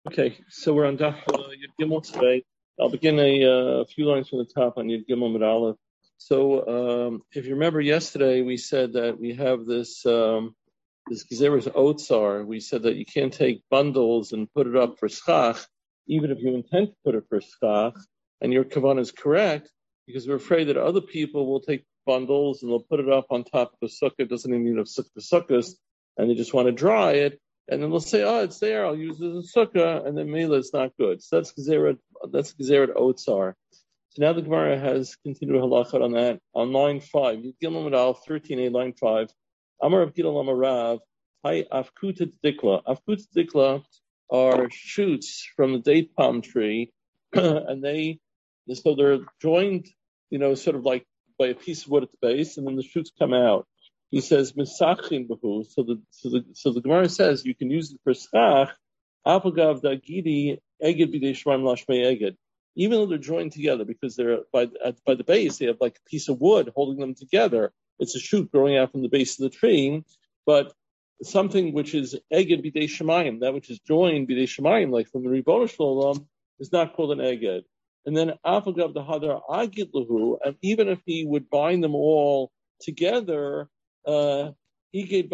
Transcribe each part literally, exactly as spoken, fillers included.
Okay, so we're on Daf uh, Yud Gimel today. I'll begin a uh, few lines from the top on Yud Gimel Mid Aleph. So, um, if you remember yesterday, we said that we have this um, this Gezeres Otsar. We said that you can't take bundles and put it up for schach, even if you intend to put it for schach, and your kavanah is correct, because we're afraid that other people will take bundles and they'll put it up on top of the sukkah. It doesn't even need a sukkah, and they just want to dry it. And then they'll say, oh, it's there, I'll use it as a sukkah, and then Mela it's not good. So that's Gezerah, that's Gezerah Otsar. So now the Gemara has continued halakha on that. On line five, Yud Gimel Mid Aleph thirteen a, line five, Amar Rav Gidol Amar Rav, Hi Afkuta Dikla. Afkuta Dikla are shoots from the date palm tree, and they, so they're joined, you know, sort of like by a piece of wood at the base, and then the shoots come out. He says misachin b'hu. So the so the so the Gemara says you can use it for schach. Apagav dagidi eged b'dei shmaim lashmei eged. Even though they're joined together, because they're by at, by the base, they have like a piece of wood holding them together. It's a shoot growing out from the base of the tree, but something which is eged b'dei shmaim, that which is joined b'dei shmaim, like from the Ribono Shalom, is not called an eged. And then apagav dahadar agid lahu, and even if he would bind them all together. Uh, in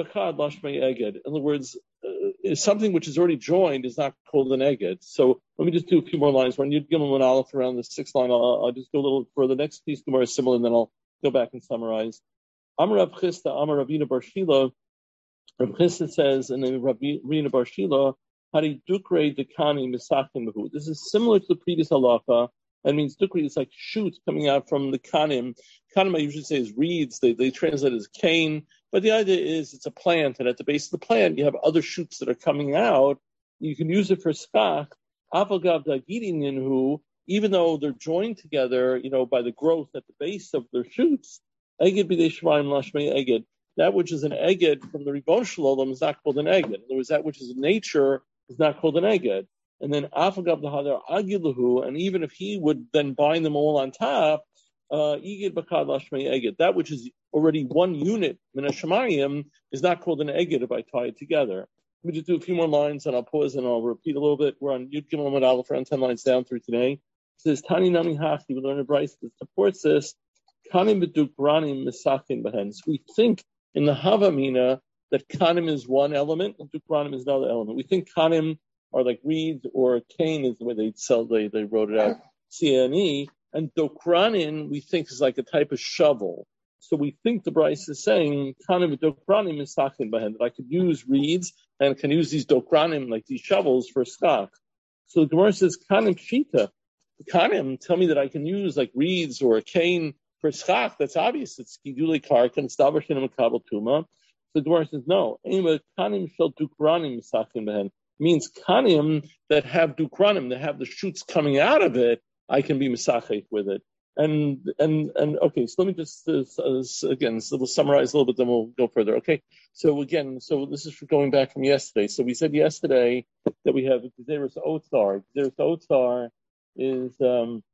other words, uh, something which is already joined is not called an eged. So let me just do a few more lines. When Yud Gimel Mid Aleph around the sixth line, I'll, I'll just go a little further. The next piece more similar, and then I'll go back and summarize. Amar Rav Chisda, Amar Ravina Bar Shila. Rav Chisda says, and then Ravina Bar Shila, Hari Dukre Dekani Misachim Behu. This is similar to the previous halacha. That means dukri is like shoots coming out from the kanim. Kanim I usually say is reeds. They they translate as cane. But the idea is it's a plant, and at the base of the plant you have other shoots that are coming out. You can use it for schach. Avagav dagidinhu, even though they're joined together, you know, by the growth at the base of their shoots. Eged b'dei shmaim lashmei eged. That which is an eged from the Ribono Shalom is not called an eged. In other words, that which is in nature is not called an eged. And then afagav dahadar agilahu, and even if he would then bind them all on top, igid bakad lashmei eged, that which is already one unit min hashamayim is not called an eged if I tie it together. Let me just do a few more lines, and I'll pause and I'll repeat a little bit. We're on Yud Gimel Mid Aleph, around ten lines down through today. It says Tani Nami Hachti. We learn a brayso that supports this. Kanim b'duk branim misachin behen. So we think in the Havamina that kanim is one element and dukranim is another element. We think kanim are like reeds, or cane is the way they sell, they, they wrote it out, C N E, and dokranin we think is like a type of shovel. So we think the brayso is saying, kanim dokranim is sachin bahen, that I could use reeds and I can use these dokranim, like these shovels, for schach. So the Gemara says, kanim shita. Kanim tell me that I can use like reeds or a cane for schach. That's obvious. It's gidulei karka and stavashin and makabel tuma. So the Gemara says, no. Anyway, kanim shel dokranim is sachin bahen. Means kanim that have dukranim, that have the shoots coming out of it, I can be misachek with it. And and and okay, so let me just uh, uh, again, so we'll summarize a little bit, then we'll go further. Okay, so again, so this is going back from yesterday. So we said yesterday that we have Gezeres Otsar. Gezeres Otsar is um,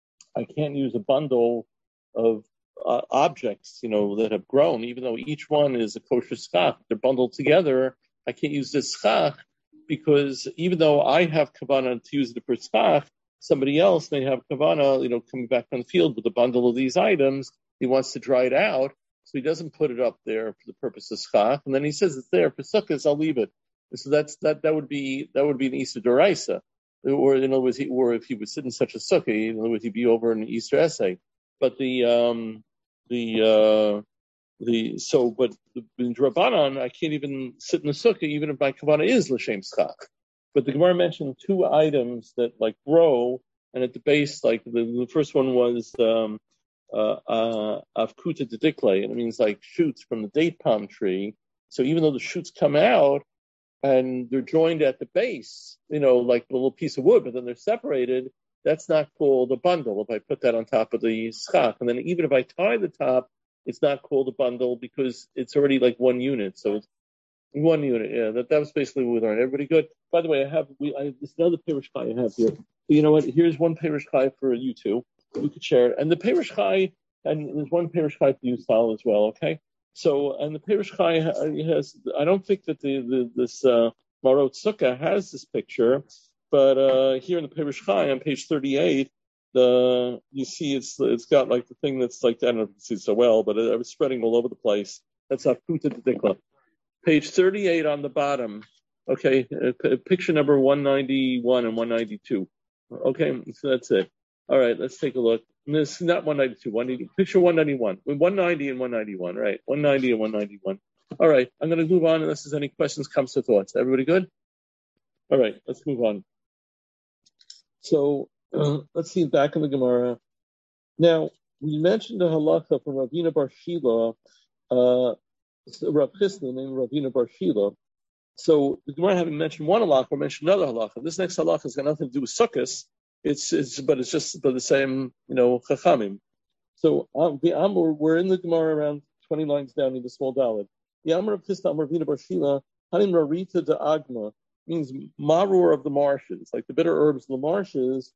I can't use a bundle of uh, objects, you know, that have grown, even though each one is a kosher schach. They're bundled together. I can't use this schach, because even though I have kavanah to use it for schach, somebody else may have kavanah, you know, coming back from the field with a bundle of these items. He wants to dry it out, so he doesn't put it up there for the purpose of schach. And then he says it's there for sukkahs, I'll leave it. And so that's that. That would be that would be an Easter doraisa, or in other words, he, or if he would sit in such a sukkah, in other words, he'd be over an Easter essay. But the um, the uh, The so, but in Drabanan, I can't even sit in the sukkah, even if my kavanah is l'shem schach. But the Gemara mentioned two items that like grow, and at the base, like the, the first one was um, uh, uh, avkuta dedikle, and it means like shoots from the date palm tree. So even though the shoots come out and they're joined at the base, you know, like a little piece of wood, but then they're separated, that's not called a bundle if I put that on top of the schach. And then even if I tie the top, it's not called a bundle because it's already like one unit. So it's one unit. Yeah, that, that was basically what we learned. Everybody good? By the way, I have we I, this another Perush Chai I have here. So you know what? Here's one Perush Chai for you two. You could share it. And the Perush Chai, and there's one Perush Chai for you, Sal, as well. Okay. So and the Perush Chai has. I don't think that the, the this uh, Marot Sukkah has this picture, But uh, here in the Perush Chai on page thirty-eight, the you see it's it's got like the thing that's like, I don't know if you can see it so well, but it, it's spreading all over the place. That's Akuta Dikla. Page thirty-eight on the bottom. Okay, uh, p- picture number one ninety-one and one ninety-two. Okay, so that's it. All right, let's take a look. This not one ninety-two, one eighty. Picture one ninety-one, one ninety and one ninety-one. Right, one ninety and one ninety-one. All right, I'm going to move on unless there's any questions, comes to thoughts. Everybody good? All right, let's move on. So uh, let's see back in the Gemara. Now we mentioned the halacha from Ravina Bar Shila, uh, Rav Chisna named Ravina Bar Shila. So the Gemara having mentioned one halacha, or mentioned another halacha. This next halacha has got nothing to do with sukkahs. It's, it's, but it's just by the same, you know, chachamim. So um, the Amor, we're in the Gemara around twenty lines down in the small daled. The Amor of Chisna Amor Ravina Bar Shila, Hanim Rarita de Agma, means maror of the marshes, like the bitter herbs in the marshes.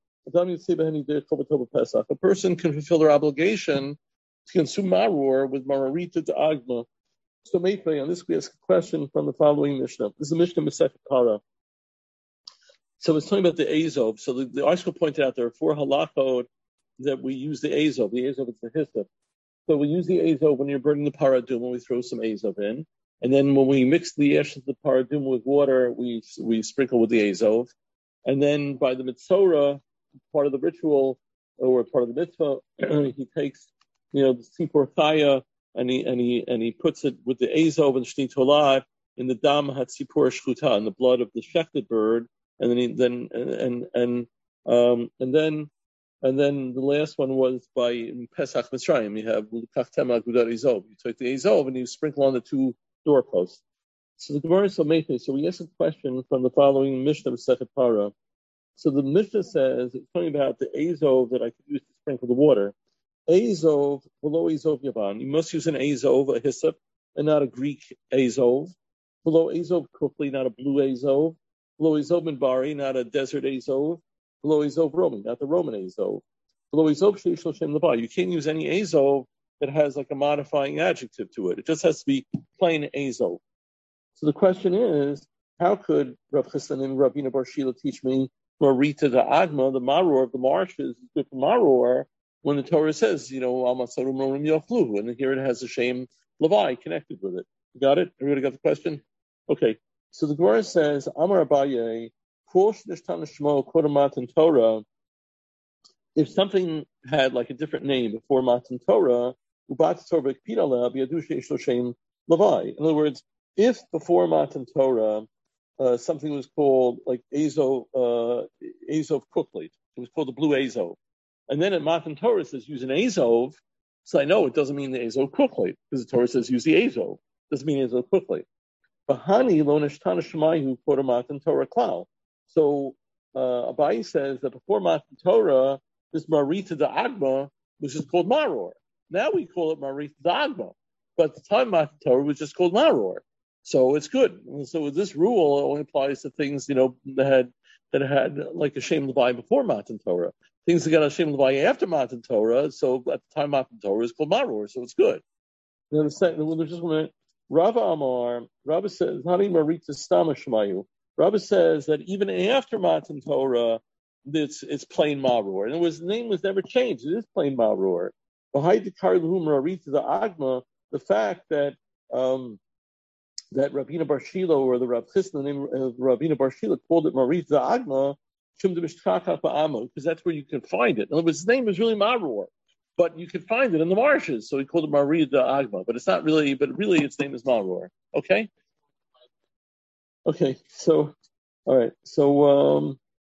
A person can fulfill their obligation to consume maror with marorita de Agma. So, Meifei, on this we ask a question from the following Mishnah. This is a Mishnah Masechet Para. So it's talking about the Azov. So the, the article pointed out there are four halachot that we use the Azov. The Azov is the hyssop. So we use the Azov when you're burning the paradum, when we throw some Azov in. And then when we mix the ash of the paradum with water, we we sprinkle with the Azov. And then by the Mitzorah, part of the ritual, or part of the mitzvah, he takes, you know, the Sipor Chaya, and he and he and he puts it with the Azov and Shnei Tolah in the Dam Hatzipor Shchuta, in the blood of the shechted bird, and then he, then and and um and then and then the last one was by Pesach Mitzrayim. You have L'Kachtem Agudat Azov. You take the Azov and you sprinkle on the two doorposts. So the Gemara is so amazing. So we ask a question from the following Mishnah Masechet Para. So the Mishnah says, it's talking about the Azov that I could use to sprinkle the water. Azov, below Azov Yavan. You must use an Azov, a hyssop, and not a Greek Azov. Below Azov Kufli, not a blue Azov. Below Azov Minbari, not a desert Azov. Below Azov Roman, not the Roman Azov. Below Azov Sheishel Shem Levi. You can't use any Azov that has like a modifying adjective to it. It just has to be plain Azov. So the question is, how could Rav Chisna and Ravina Bar Shila teach me Marita the Agma, the maror of the marshes, is good for maror, when the Torah says, you know, Amasarum Romim Yochlu, and here it has a shame Levi connected with it. You got it? Everybody got the question? Okay. So the Gemara says, Amar Abaye, Torah, if something had like a different name before Matan Torah, Ubat Torah Levi. In other words, if before Matan Torah uh, something was called like Azov, uh, Azov Kuklit, it was called the blue Azov, and then at Matan Torah it says use an Azov, so I know it doesn't mean the Azov Kuklit, because the Torah says use the Azov, it doesn't mean Azov Kuklit. Bahani lo neshtana shemayu for Matan Torah klal. So uh, Abayi says that before Matan Torah, this Marita da Agma was just called Maror. Now we call it Marita da Agma, but at the time Matan Torah was just called Maror. So it's good. And so this rule only applies to things, you know, that had that had like a Shem Levi before Matan Torah. Things that got a Shem Levi after Matan Torah, so at the time Matan Torah is called Maror, so it's good. Then the second, well, there's just one minute. Rava Amar, Rava says, Hani Marita Stama Shemayu. Rava says that even after Matan Torah, it's it's plain Maror. In other words, the name was never changed. It is plain Maror. The fact that um, that Ravina Bar Shila or the Rav Chisna named uh, Ravina Bar Shila called it Marita Agma, because that's where you can find it. In other words, his name is really Maror, but you can find it in the marshes, so he called it Marita Agma. But it's not really, but really its name is Maror. Okay? Okay, so, all right, so, um,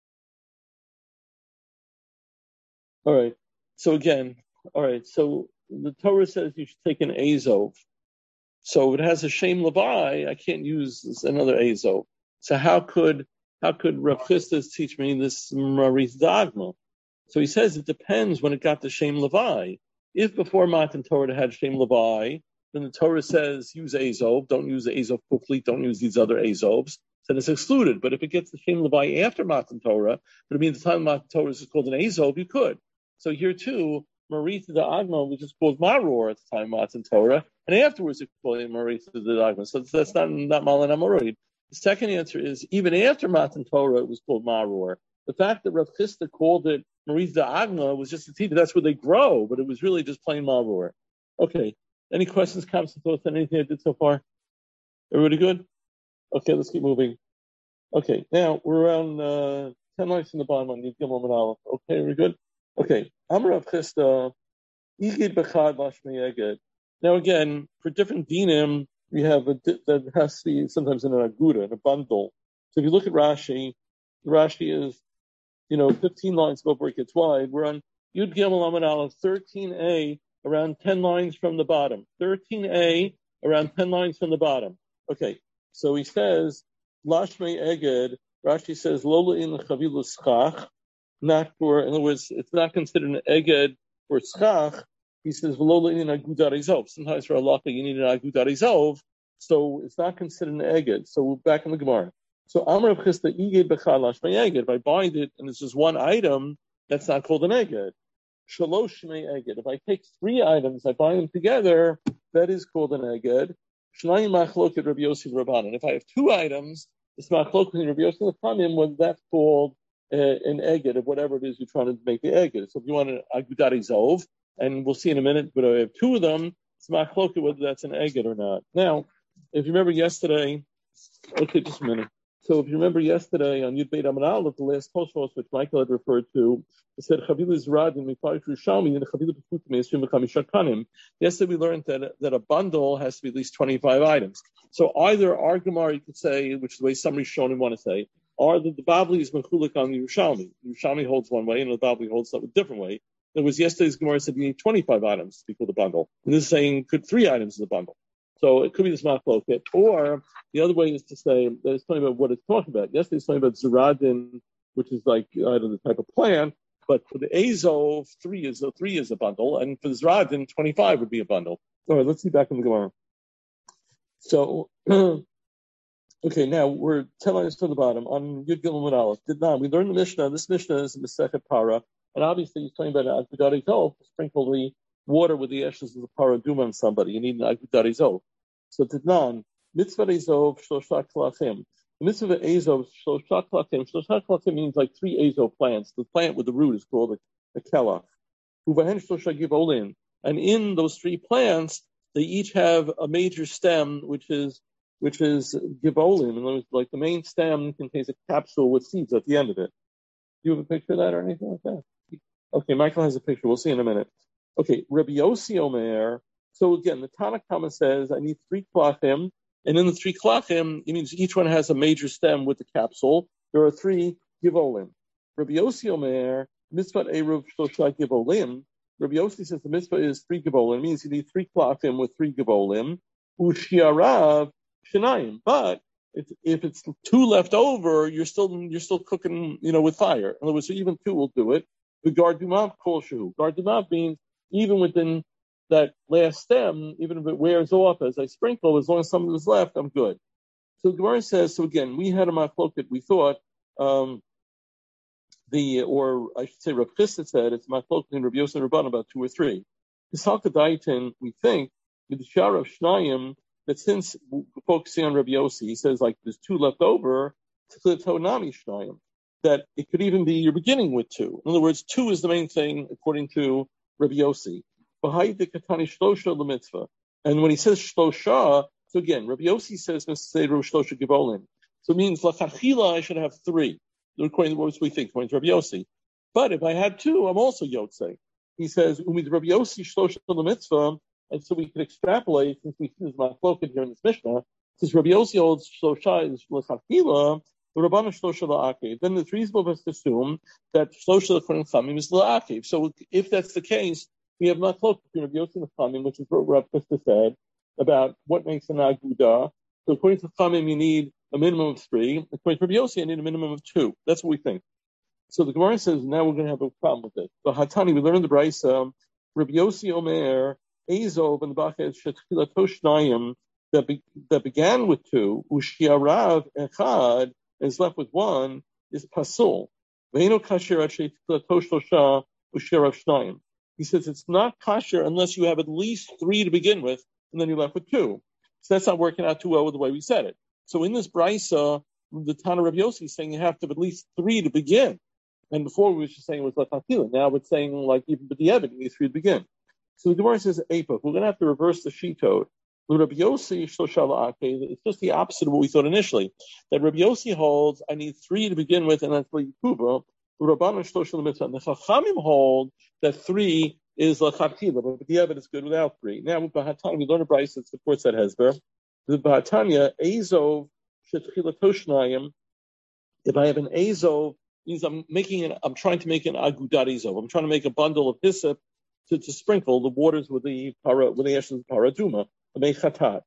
all right, so again, all right, so the Torah says you should take an Azov. So if it has a Shem Levi, I can't use another Azov. So how could how could Rav Chisda teach me this Maris Dagma? So he says it depends when it got to Shem Levi. If before Matan Torah it had Shem Levi, then the Torah says use Azov, don't use the Azov Kufli, don't use these other Azovs, then it's excluded. But if it gets the Shem Levi after Matan Torah, but it means the time Matan Torah is called an Azov, you could. So here too, Marita the Agma was just called Maror at the time Matan Torah, and afterwards it called Marita the Agma. So that's not not Malan Amorid. The second answer is even after Matan Torah, it was called Maror. The fact that Rav Chisda called it Mariz Agna was just a teach. That's where they grow, but it was really just plain Maror. Okay. Any questions, comments, thoughts on anything I did so far? Everybody good? Okay, let's keep moving. Okay, now we're around uh, ten lines in the bottom on Yud Gimel and Aleph. Okay, we're good? Okay. Amar Rav Chisda, Igid Bechad Lashmei Eged. Now again, for different dinim, we have a that has to be sometimes in an aguda, in a bundle. So if you look at Rashi, Rashi is, you know, fifteen lines before it gets wide. We're on Yud Gimel Amud Aleph, thirteen A, around ten lines from the bottom. thirteen A, around ten lines from the bottom. Okay, so he says, Lashmei Eged, Rashi says, Lola in Chavilu Schach, not for, in other words, it's not considered an Eged for Schach. He says, Lola in Agudat Izov. Sometimes for halacha you need an Agudat Izov, so it's not considered an Eged. So we're back in the Gemara. So Amar Rav Chisda, Iged Bechad Lashmei Eged. If I bind it and it's just one item, that's not called an Eged. Shalosh Shmei Eged. If I take three items, I bind them together, that is called an Eged. Shnayim Machloket Rabbi Yossi Rabbanan. If I have two items, it's Machloket Rabbi Yossi Rabbanan, when that's called uh, an Eged of whatever it is you're trying to make the Eged. So if you want an Agudat Izov, and we'll see in a minute, but I have two of them, it's Machloket whether that's an Eged or not. Now, if you remember yesterday, okay, just a minute. So if you remember yesterday on Yud Beit Amud Aleph, the last Tosfos, which Michael had referred to, it said, Chavilu Zradin, Mifayish Rishami, and Chavilu Befutim, Yisrim B'chamisha Kanim. Yesterday we learned that, that a bundle has to be at least twenty-five items. So either our Gemara, you could say, which is the way some Rishonim want to say, or that the Babli is Mechulik on the Yerushalmi. The Yerushalmi holds one way, and the Babli holds a different way. In other words, yesterday's Gemara said you need twenty-five items to equal the bundle. And this is saying could three items in the bundle. So it could be this machloket. Or the other way is to say that it's talking about what it's talking about. Yesterday it's talking about zeradin, which is like, I don't know, the type of plant. But for the Azov, three is a, three is a bundle. And for the zeradin, twenty-five would be a bundle. All right, let's see back in the Gemara. So, okay, now we're ten lines from the bottom on Yud Gimel and Aleph. Did not. We learned the Mishnah. This Mishnah is a Masechet Para. And obviously he's talking about an Agudat Izov, to sprinkle the water with the ashes of the paradum on somebody. You need an Agudat Izov. So Tidnan, Mitzvah Izov, Shlosha Klachim. The Mitzvah Izov, Shlosha Klachim. Shlosha Klachim means like three Azov plants. The plant with the root is called a, a Kelach. Uvahen Shlosha Givolin. And in those three plants, they each have a major stem, which is which is Givolin. In other words, like the main stem contains a capsule with seeds at the end of it. Do you have a picture of that or anything like that? Okay, Michael has a picture. We'll see in a minute. Okay, Rabbi Yossi Omer. So again, the Tanakh Kama says, I need three klachim, and in the three klachim, it means each one has a major stem with the capsule. There are three givolim. Rabbi Yossi Omer, mitzvah eruv shlosha givolim. Rabbi Yossi says the mitzvah is three givolim. It means you need three klachim with three givolim. Ushiarav shenayim. But if, if it's two left over, you're still you're still cooking, you know, with fire. In other words, so even two will do it. The gardumav kol shehu. Gardumav means even within that last stem, even if it wears off as I sprinkle, as long as something is left, I'm good. So the Gemara says, so again, we had a machloket, we thought, um, the, or I should say Rav Chisda said, it's machloket in Rabbi Yossi and Rabban about two or three. Kisalka Daitin, we think, with the Shara of Shnayim, that since we're focusing on Rabbi Yossi, he says like there's two left over, Tonami Shnayim, that it could even be you're beginning with two. In other words, two is the main thing according to Rabbi Yossi. And when he says shlosha, so again, Rabbi Yossi says shlosha givolin. So it means lachachila I should have three, according to what we think, according to Rabbi Yossi. But if I had two, I'm also yotzei. He says umid Rabbi Yossi shlosha l'mitzvah, and so we can extrapolate since we see this machloket here in this Mishnah. Since Rabbi Yossi holds shlosha is lachachila, the Rabbana shlosha la'akev. Then it's reasonable for us to assume that shlosha according to Chamim is la'akev. So if that's the case, we have not close between Rabbi Yossi and Chamim, which is what Rav Chisda said about what makes an aguda. So according to Chamim, you need a minimum of three. According to Rabbi Yossi, you need a minimum of two. That's what we think. So the Gemara says now we're going to have a problem with this. So Hatani, we learned the Brisa, Rabbi Yossi Omer, Azov, and the Bachet Shetchilato Shnayim that be, that began with two, Ushiarav Echad, and is left with one, is Pasul. Ve'eno kasher at Shetchilato Shlosha Ushiarav Shnayim. He says it's not kosher unless you have at least three to begin with, and then you're left with two. So that's not working out too well with the way we said it. So in this brisa, the Tana Rabbi Yossi is saying you have to have at least three to begin. And before we were just saying it was lechatchila. Now it's saying like even but the evidence you need three to begin. So the Gemara says Apah. We're going to have to reverse the shittot. Rabbi Yossi it's just the opposite of what we thought initially. That Rabbi Yossi holds I need three to begin with, and that's Yikuba. The Chachamim hold that three is lechatchila, but the evidence is good without three. Now with Bahatanya, we learn a brayso that supports that hesber. The Bahatanya Azov shetchilato shnayim. If I have an Azov, means I'm making an, I'm trying to make an agudat Azov. I'm trying to make a bundle of hyssop to, to sprinkle the waters with the para, with the ashes of paraduma. If I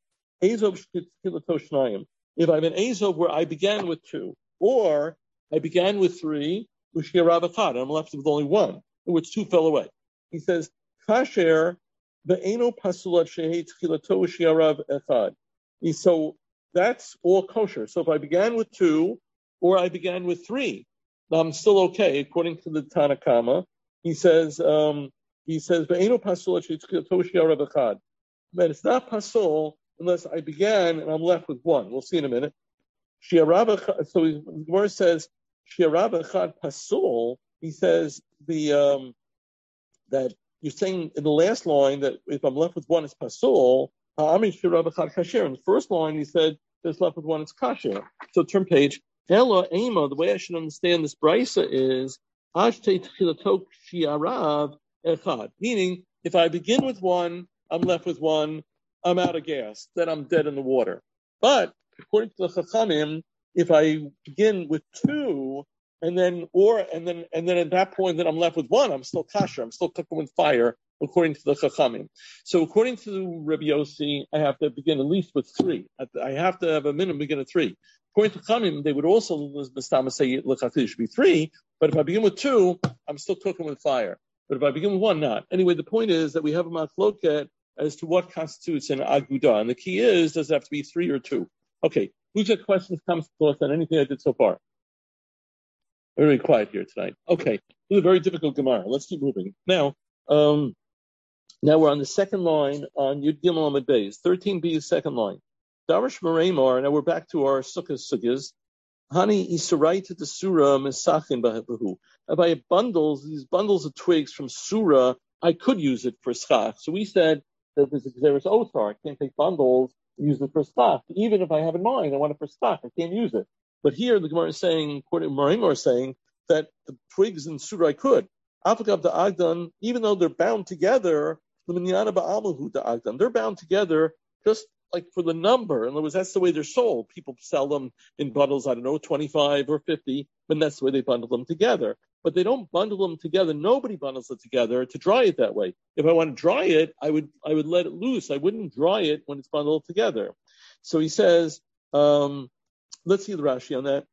have an Azov where I began with two, or I began with three, and I'm left with only one, in which two fell away. He says, Kasher ve'eno pasulat shehet tchilato shiarav echad. So that's all kosher. So if I began with two, or I began with three, I'm still okay, according to the Tanakama. He says, um, he says, ve'eno pasulat shehet tchilato shiarav echad. But it's not pasul unless I began and I'm left with one. We'll see in a minute. So the Gemara says, Shiarav echad pasul. He says the um, that you're saying in the last line that if I'm left with one, it's pasul. Ha'amin shiarav echad kasher. In the first line, he said there's left with one, it's kasher. So turn page. Ella ema. The way I should understand this brisa is ashte tchilato shiarav echad. Meaning, if I begin with one, I'm left with one, I'm out of gas, then I'm dead in the water. But according to the Chachamim, if I begin with two, and then or and then and then at that point that I'm left with one, I'm still kasher, I'm still cooking with fire, according to the Chachamim. So according to Rabbi Yossi, I have to begin at least with three. I have to have a minimum begin at three. According to Chachamim, they would also Mistama say lechatchila should be three, but if I begin with two, I'm still cooking with fire. But if I begin with one, not. Anyway, the point is that we have a machloket as to what constitutes an agudah. And the key is, does it have to be three or two? Okay, who's got questions, comments, thoughts on anything I did so far? Very quiet here tonight. Okay, this is a very difficult Gemara. Let's keep moving. Now, um, now we're on the second line on Yud Gimel Amud Beis. thirteen B is second line. Darash Mareimar, now we're back to our sukkah sukkahs. Hani Isaraita the Surah Mesachin Bahu. If I have bundles, these bundles of twigs from Surah, I could use it for schach. So we said, there is otar. I can't take bundles and use it for stock. Even if I have in mind, I want it for stock, I can't use it. But here the Gemara is saying, according to Marimor, is saying that the twigs in Surah I could. Afikav the Agdan, even though they're bound together, the Minyana Ba'amahu the Agdan, they're bound together just like for the number. In other words, that's the way they're sold. People sell them in bundles, I don't know, twenty-five or fifty, and that's the way they bundle them together. But they don't bundle them together. Nobody bundles it together to dry it that way. If I want to dry it, I would I would let it loose. I wouldn't dry it when it's bundled together. So he says, um, let's see the Rashi on that.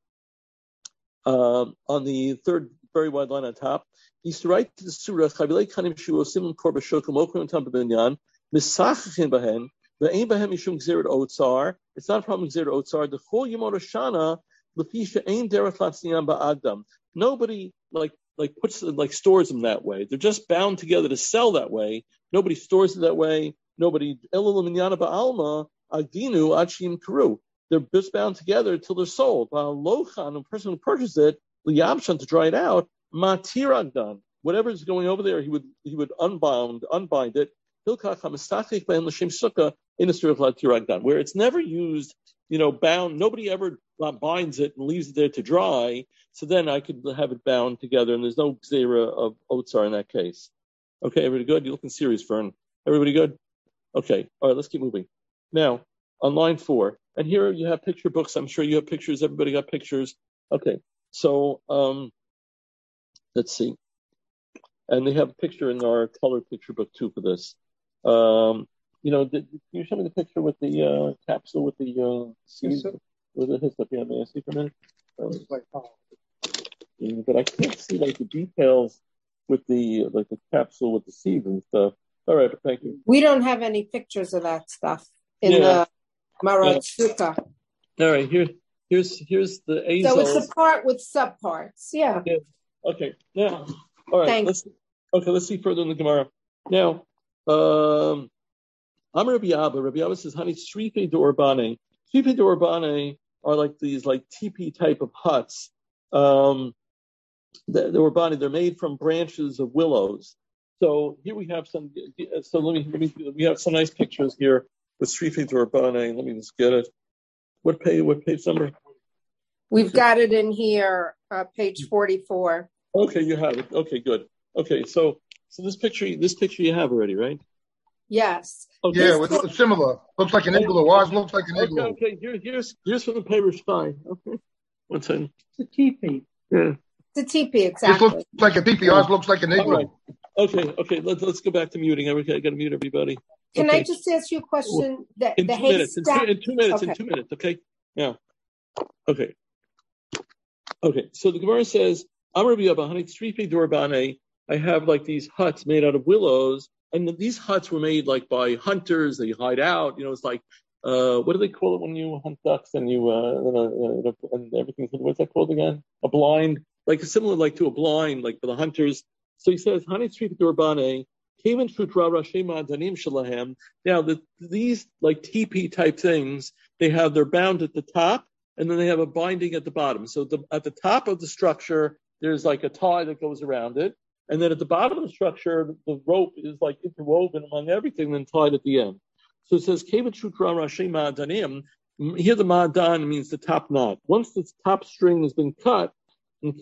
Um, on the third very wide line on top, he's to write to the surah, Chavilei kanim shu osim korba shokum okrim tam b'binyan misachachin bahen ve'ein bahem mishum gzerat otzar. It's not a problem gzerat otzar. The chol yimot Hoshana lefisha ein derech latzniyan ba'agdam. Nobody like like puts like stores them that way. They're just bound together to sell that way. Nobody stores it that way. Nobody elul minyana ba'alma agdinu achim karu. They're just bound together until they're sold. While lochan, a person who purchased it, liyabshan to dry it out, matiragdan. Whatever is going over there, he would he would unbound unbind it. Where it's never used, you know, bound. Nobody ever binds it and leaves it there to dry. So then I could have it bound together, and there's no gzera of otzar in that case. Okay, everybody good? You're looking serious, Fern. Everybody good? Okay, all right, let's keep moving. Now, on line four, and here you have picture books. I'm sure you have pictures. Everybody got pictures. Okay, so um, let's see. And they have a picture in our color picture book, too, for this. Um, you know, did, can you show me the picture with the uh, capsule with the uh, seeds? With the hyssop? Yeah, may I see for a minute? Um, yeah, but I can't see, like, the details with the, like, the capsule with the seeds and stuff. All right, but thank you. We don't have any pictures of that stuff in yeah. the Marot Shukah. All right, here, here's here's the azels. So it's a part with subparts, yeah. yeah. Okay, now, all right. Thanks. Let's, okay, let's see further in the Gemara. Now, um, I'm Rabbi Abba. Rabbi Abba says, "Honey, Srife de Urbane." Tzrifi d'Orbane are like these like teepee type of huts. Um, the, the Orbane, they're made from branches of willows. So here we have some. So let me, let me we have some nice pictures here with Tzrifi d'Orbane. Let me just get it. What page? What page number? We've got it in here, uh, page forty-four. Okay, you have it. Okay, good. Okay, so so this picture, this picture you have already, right? Yes. Okay. Yeah, it looks similar. Looks like an igloo. Ours looks like an igloo. Okay, okay. Here, here's here's from the paper spine. Okay. One second. It's a teepee. Yeah. It's a teepee, exactly. This looks like a teepee. Ours looks like an igloo. Right. Okay, okay. Let's let's go back to muting. Okay, I got to mute everybody. Can okay. I just ask you a question? The, in, the two minutes, in, two, in two minutes. Okay. In two minutes. Okay. Yeah. Okay. Okay. So the Gemara says, "I'm Rabbi Abba Hani Tzrifi d'Orbane." I have like these huts made out of willows, and these huts were made like by hunters. They hide out. You know, it's like uh, what do they call it when you hunt ducks and you uh, uh, and everything? What's that called again? A blind, like similar like to a blind, like for the hunters. So he says, "Hani Tzrifi d'Orbane." Now, the, these like teepee type things, they have they're bound at the top, and then they have a binding at the bottom. So the, at the top of the structure, there's like a tie that goes around it, and then at the bottom of the structure, the rope is like interwoven among everything, and tied at the end. So it says, "Here the ma'adan means the top knot. Once the top string has been cut, and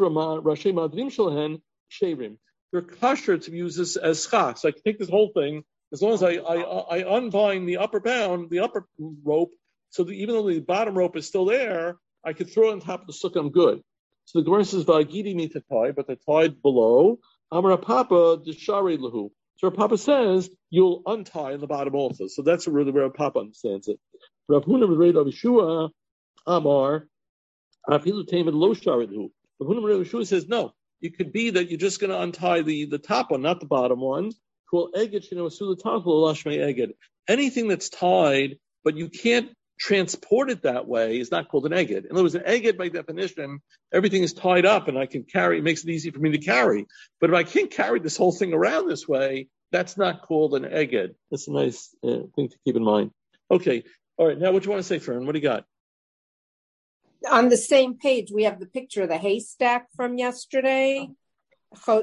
they're kosher to use this as schach. So I can take this whole thing, as long as I, I, I unbind the upper bound, the upper rope, so that even though the bottom rope is still there, I could throw it on top of the sukkah, I'm good. So the Gemara says, Va'agidi mi tatai, but they're tied below. Amar Papa d'share lahu. So Papa says, you'll untie in the bottom also. So that's really where Papa understands it. Rav Huna Rav Yeshua Amar, Afilu Tamed lo share lahu. Rav Huna Rav Yeshua says, no. It could be that you're just going to untie the, the top one, not the bottom one. Anything that's tied, but you can't transport it that way, is not called an eged. In other words, an eged, by definition, everything is tied up and I can carry, it makes it easy for me to carry. But if I can't carry this whole thing around this way, that's not called an eged. That's a nice uh, thing to keep in mind. Okay. All right. Now what do you want to say, Fern? What do you got? On the same page, we have the picture of the haystack from yesterday. Chote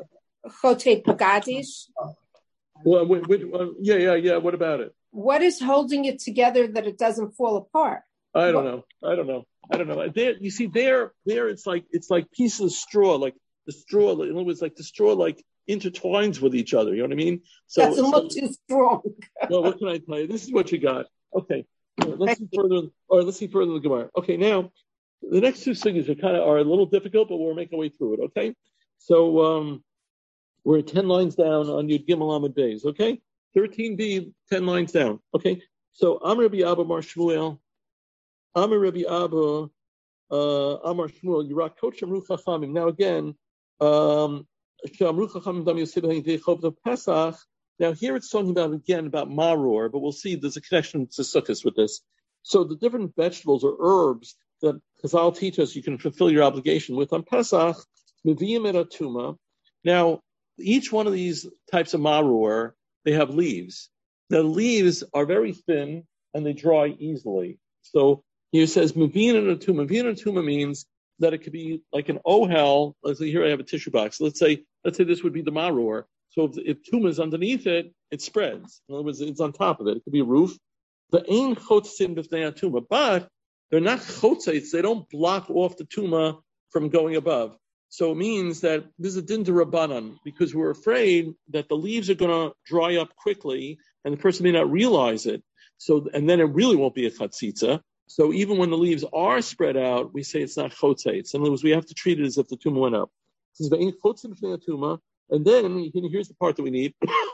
Pagadish. Well, wait, wait, uh, yeah, yeah, yeah. What about it? What is holding it together that it doesn't fall apart? I don't what? know. I don't know. I don't know. There, you see, there, there, it's like it's like pieces of straw, like the straw. In other words, like the straw, like intertwines with each other. You know what I mean? So doesn't look so, too strong. Well, what can I tell you? This is what you got. Okay. Let's see further, or let's see further in the Gemara. Okay, now the next two signals are kind of are a little difficult, but we'll make our way through it. Okay, so um, we're ten lines down on Yud Gimel Amud Beis. Okay, thirteen B, ten lines down. Okay, so Amar Rabbi Abba Mar Shmuel, Amar Rabbi Abba, uh, Amar Shmuel, Yirak Kot Shamru Chachamim. Now again, um, Shamru Chachamim Dam Yosef Ha'idei of Pesach. Now here it's talking about, again, about maror, but we'll see there's a connection to sukkahs with this. So the different vegetables or herbs that Chazal teach us you can fulfill your obligation with on Pesach, Miviyim et Atuma. Now, each one of these types of maror, they have leaves. The leaves are very thin and they dry easily. So here it says Miviyim et Atuma. Miviyim et Atuma means that it could be like an ohel. Let's say here I have a tissue box. Let's say, let's say this would be the maror. So if, if tuma is underneath it, it spreads. In other words, it's on top of it. It could be a roof. The ein chotzim b'fnei tuma, but they're not chotzates. They don't block off the tuma from going above. So it means that this is a din d'Rabbanan, because we're afraid that the leaves are going to dry up quickly and the person may not realize it. So, and then it really won't be a chatzitza. So even when the leaves are spread out, we say it's not chotzates. In other words, we have to treat it as if the tuma went up. This is the ein chotzim b'fnei tuma. And then, here's the part that we need.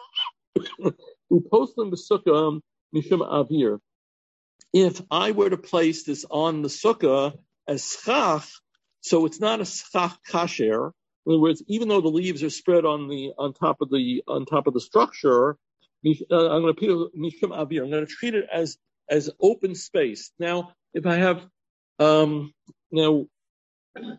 We post them b'sukkah mishum avir. If I were to place this on the sukkah as schach, so it's not a schach kasher. In other words, even though the leaves are spread on the on top of the on top of the structure, uh, I'm going to mishum avir. I'm going to treat it as as open space. Now, if I have um, now.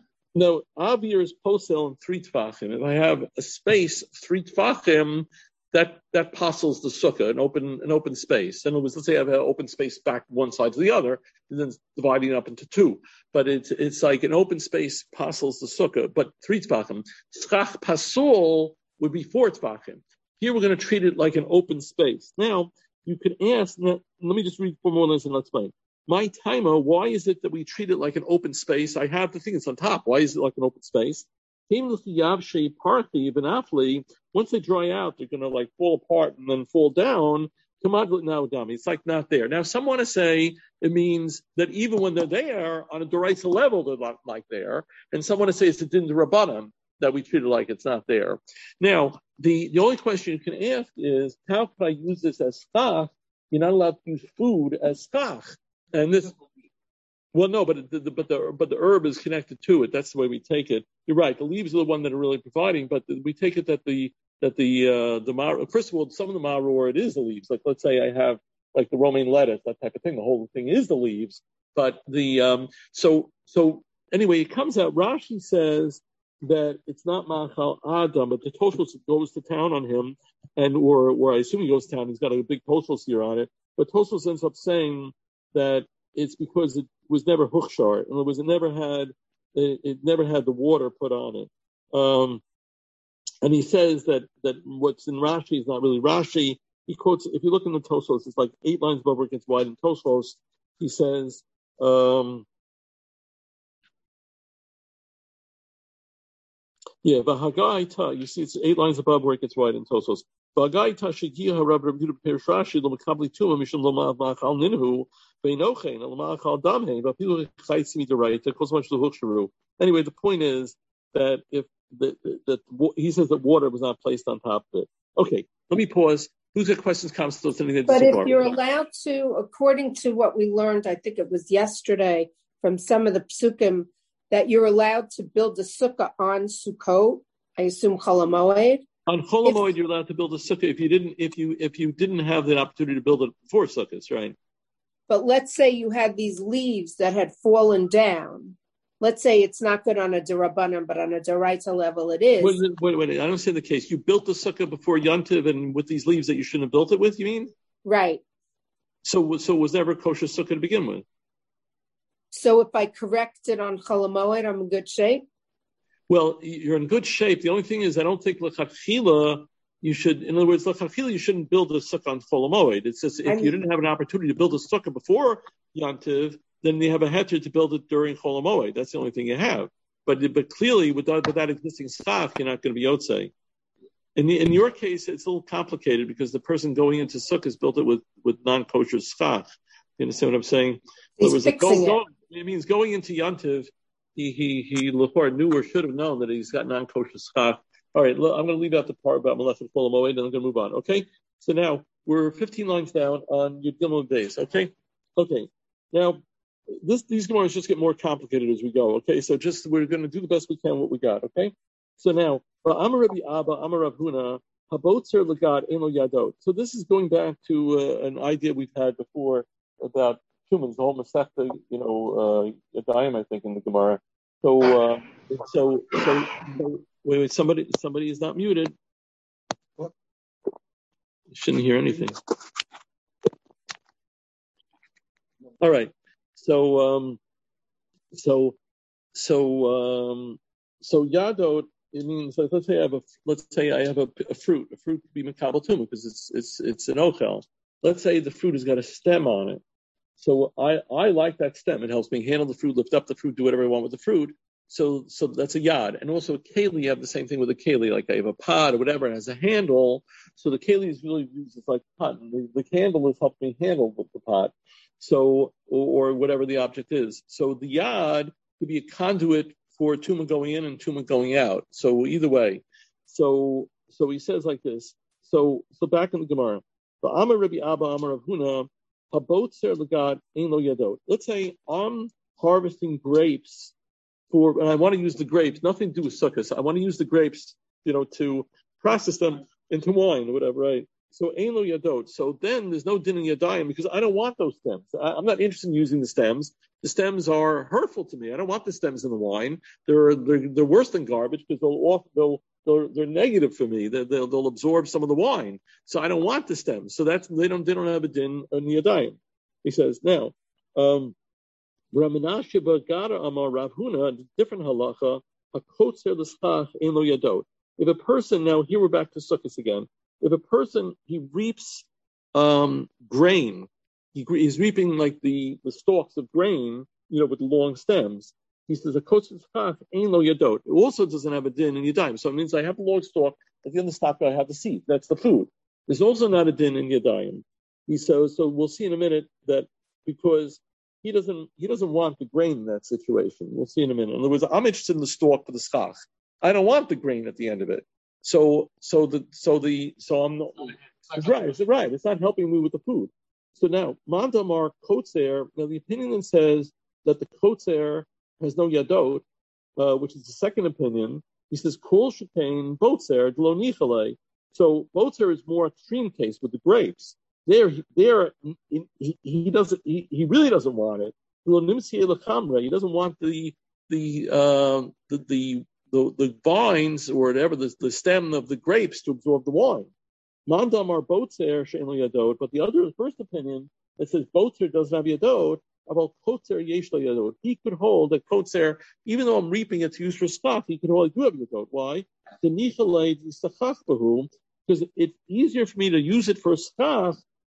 No, avir is posel in three tfachim. If I have a space three tfachim, that that postles the sukkah, an open an open space. In other words, let's say I have an open space back one side to the other, and then dividing it up into two. But it's it's like an open space postles the sukkah, but three tzvachim. Schach pasul would be four tzvachim. Here we're going to treat it like an open space. Now you can ask. Let me just read four more lines and I'll explain. My timer, why is it that we treat it like an open space? I have the thing that's on top. Why is it like an open space? Once they dry out, they're going to like fall apart and then fall down. It's like not there. Now, some want to say it means that even when they're there on a Doraisa level, they're not like there. And some want to say it's a din d'Rabbanan that we treat it like it's not there. Now, the, the only question you can ask is, how can I use this as schach? You're not allowed to use food as schach. And this, well, no, but the, the, but the but the herb is connected to it. That's the way we take it. You're right. The leaves are the one that are really providing, but the, we take it that the that the uh, the mar. First of all, some of the maror it is the leaves. Like let's say I have like the romaine lettuce, that type of thing. The whole thing is the leaves. But the um, so so anyway, it comes out. Rashi says that it's not machal adam, but the Tosfos goes to town on him, and or or I assume he goes to town. He's got a big Tosfos here on it, but Tosfos ends up saying that it's because it was never hukshar, and it was it never had it, it never had the water put on it. Um, and he says that that what's in Rashi is not really Rashi. He quotes, if you look in the Tosfos, it's like eight lines above where it gets wide in Tosfos. He says, um, yeah, v'hagaita. You see, it's eight lines above where it gets wide in Tosfos. V'hagaita shegiah Rav Rav Yehuda Perish Rashi lo makabli tuma mishum lo ma'achal ninhu. Anyway, the point is that if the, the, the, he says that water was not placed on top of it. Okay, let me pause. Who's got questions, comments, still sending But if you're allowed to, according to what we learned, I think it was yesterday from some of the psukim, that you're allowed to build a sukkah on Sukkot. I assume Chol HaMoed. On Chol HaMoed, you're allowed to build a sukkah if you didn't if you if you didn't have the opportunity to build it before sukkahs, right? But let's say you had these leaves that had fallen down. Let's say it's not good on a D'Rabbanan, but on a D'Oraisa level it is. Wait, wait, wait. I don't say the case. You built the sukkah before Yontiv and with these leaves that you shouldn't have built it with, you mean? Right. So so was never kosher sukkah to begin with? So if I correct it on Chol HaMoed, I'm in good shape? Well, you're in good shape. The only thing is I don't think l'chachila you should, in other words, l'chachila you shouldn't build a sukkah on Chol HaMoed. It's just if I mean, you didn't have an opportunity to build a sukkah before Yontiv, then you have a heter to build it during Chol HaMoed. That's the only thing you have. But but clearly, with that, with that existing schach, you're not going to be yotzei. In the, in your case, it's a little complicated because the person going into sukkahs built it with, with non-kosher schach. You understand what I'm saying? He's it, fixing go, it. Go, it means going into Yontiv, he he he Lefort knew or should have known that he's got non-kosher schach. All right, look, I'm going to leave out the part about Melech and Chol HaMoed, and I'm going to move on. Okay, so now we're fifteen lines down on Yud Gimel days. Okay, okay. Now this these Gemaras just get more complicated as we go. Okay, so just we're going to do the best we can what we got. Okay, so now Amar Rabbi Abba, Amar Rav Huna, Habotzer Lagad Eno Yadot. So this is going back to uh, an idea we've had before about humans, the whole Masechta, you know, uh, Yadayim, I think, in the Gemara. So, uh, so, so, so, wait, wait, somebody, somebody is not muted. What? You shouldn't hear anything. All right. So, um, so, so, um, so Yadot, it means, like, let's say I have a, let's say I have a, a fruit. A fruit could be Makabel Tumah because it's, it's, it's an ochel. Let's say the fruit has got a stem on it. So I, I like that stem. It helps me handle the fruit, lift up the fruit, do whatever I want with the fruit. So so that's a yad. And also a keli, you have the same thing with a keli. Like I have a pot or whatever, it has a handle. So the keli is really used as like a pot. And the, the handle is helping me handle the, the pot. So, or, or whatever the object is. So the yad could be a conduit for tumah going in and tumah going out. So either way. So so he says like this. So so back in the Gemara. The Amar Rabbi Abba, Amar Rav Huna, Habotzer Lagad Ein Lo Yadot. Let's say I'm harvesting grapes for, and I want to use the grapes, nothing to do with sukkahs. I want to use the grapes, you know, to process them into wine or whatever, right? So ein lo yadot. So then there's no din in yadayim because I don't want those stems. I, I'm not interested in using the stems. The stems are hurtful to me. I don't want the stems in the wine. They're they're, they're worse than garbage because they'll off they'll they're, they're negative for me. They'll, they'll they'll absorb some of the wine. So I don't want the stems. So that's they don't they don't have a din in yadayim. He says now. Um, Rav Menashe bar Gada Amar Rav Huna, different halacha, a kotzer l'schach ein lo yadot. If a person, now here we're back to Sukkot again, if a person, he reaps um, grain, he, he's reaping like the, the stalks of grain, you know, with the long stems, he says, a kotzer l'schach ein lo yadot. It also doesn't have a din in yadayim. So it means I have the long stalk, at the end of the stalk I have the seed, that's the food. There's also not a din in yadayim. He says, so we'll see in a minute that because He doesn't. He doesn't want the grain in that situation. We'll see in a minute. In other words, I'm interested in the stalk for the schach. I don't want the grain at the end of it. So, so the, so the, so I'm not. It's right. It's right. It's not helping me with the food. So now, Mandamar Kotzer. Now the opinion that says that the Kotzer has no yadot, uh, which is the second opinion. He says kol shekain botzer dlo nichale. So botzer is more extreme case with the grapes. There, there, he, he, he doesn't. He, he really doesn't want it. He doesn't want the the uh, the, the the the vines or whatever the, the stem of the grapes to absorb the wine. Mandamar botzer she'en lo yadot. But the other, the first opinion that says botzer doesn't have yadot, about kotzer yesh lo yadot. He could hold that kotzer, even though I'm reaping it to use for stock, he could hold I do have yadot. Why? The nichalei s'chach bahu, because it's easier for me to use it for a schach.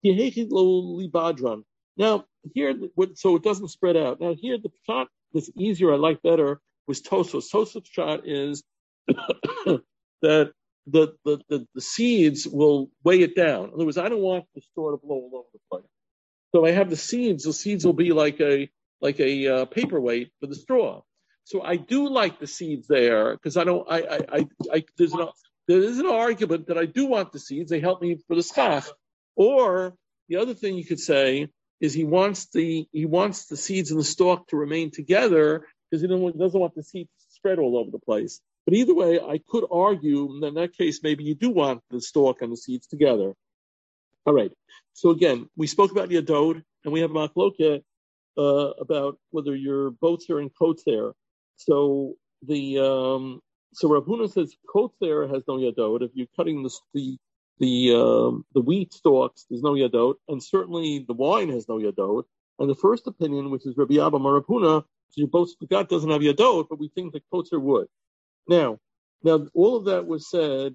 Now here, so it doesn't spread out. Now here, the shot that's easier, I like better, was Tosfos. Tosfos shot is that the, the the the seeds will weigh it down. In other words, I don't want the straw to blow all over the place. So I have the seeds. The seeds will be like a like a uh, paperweight for the straw. So I do like the seeds there because I don't. I I I, I there's an there is an argument that I do want the seeds. They help me for the schach. Or the other thing you could say is he wants the he wants the seeds and the stalk to remain together because he doesn't want the seeds to spread all over the place. But either way, I could argue that in that case maybe you do want the stalk and the seeds together. All right. So again, we spoke about Yadod, and we have Machloket uh, about whether your botzer and kotzer. So the um, so Rav Huna says kotzer has no Yadod. If you're cutting the the The um, the wheat stalks, there's no yadot, and certainly the wine has no yadot. And the first opinion, which is Rabbi Abba Mar Rav Huna, so both Sphagat doesn't have yadot, but we think that kotzer would. Now, now all of that was said.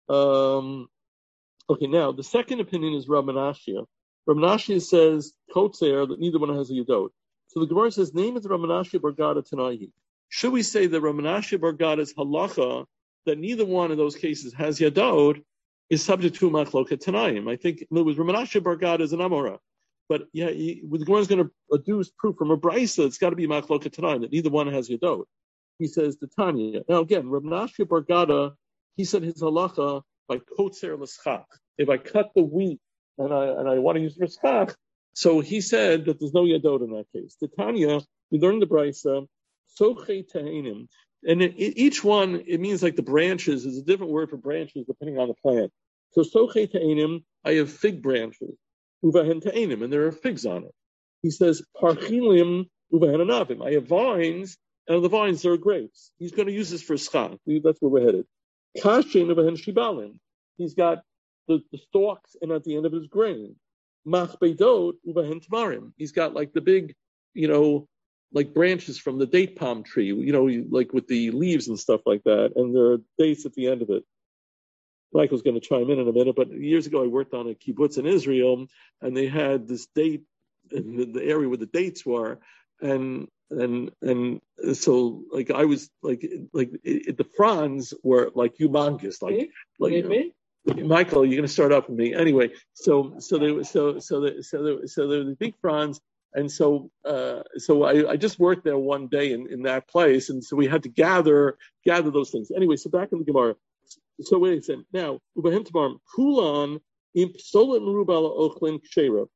Um, okay, now the second opinion is Rav Menashe. Rav Menashe says kotzer that neither one has a yadot. So the Gemara says, name is Rav Menashe bar Gada Tanahi. Should we say that Rav Menashe bar Gada's halacha that neither one of those cases has yadot is subject to Machloket Tanaim? I think it was Rav Menashe bar Gada as an Amora. But yeah, he, the Gemara is going to adduce proof from a Brisa. It's got to be Machloket Tanaim, that neither one has Yadot. He says the Tanya. Now again, Rav Menashe bar Gada, he said his halacha by kotzer l'schach. If I cut the wheat and I and I want to use it for schach, so he said that there's no Yadot in that case. The Tanya, we learned the Brisa, sochei tehenim. And it, it, each one, it means like the branches is a different word for branches depending on the plant. So sochei te'enim, I have fig branches, uvahen te'enim, and there are figs on it. He says parchilim uvahen anavim. I have vines, and on the vines there are grapes. He's going to use this for schach. That's where we're headed. Kashin uvahen shibalim. He's got the, the stalks, and at the end of his grain. Machbeidot uvahen tamarim. He's got like the big, you know, like branches from the date palm tree, you know, like with the leaves and stuff like that, and there are dates at the end of it. Michael's going to chime in in a minute, but years ago I worked on a kibbutz in Israel, and they had this date in the, the area where the dates were, and and and so like I was like like it, the fronds were like humongous, like me? like you know, Michael, you're going to start off with me anyway. So so they so so they, so they, so there were the big fronds. And so, uh, so I, I just worked there one day in, in that place, and so we had to gather gather those things. Anyway, so back in the Gemara. So wait a second. Now, ubahem tamarim kulan im psolet merubal ochlin kshera.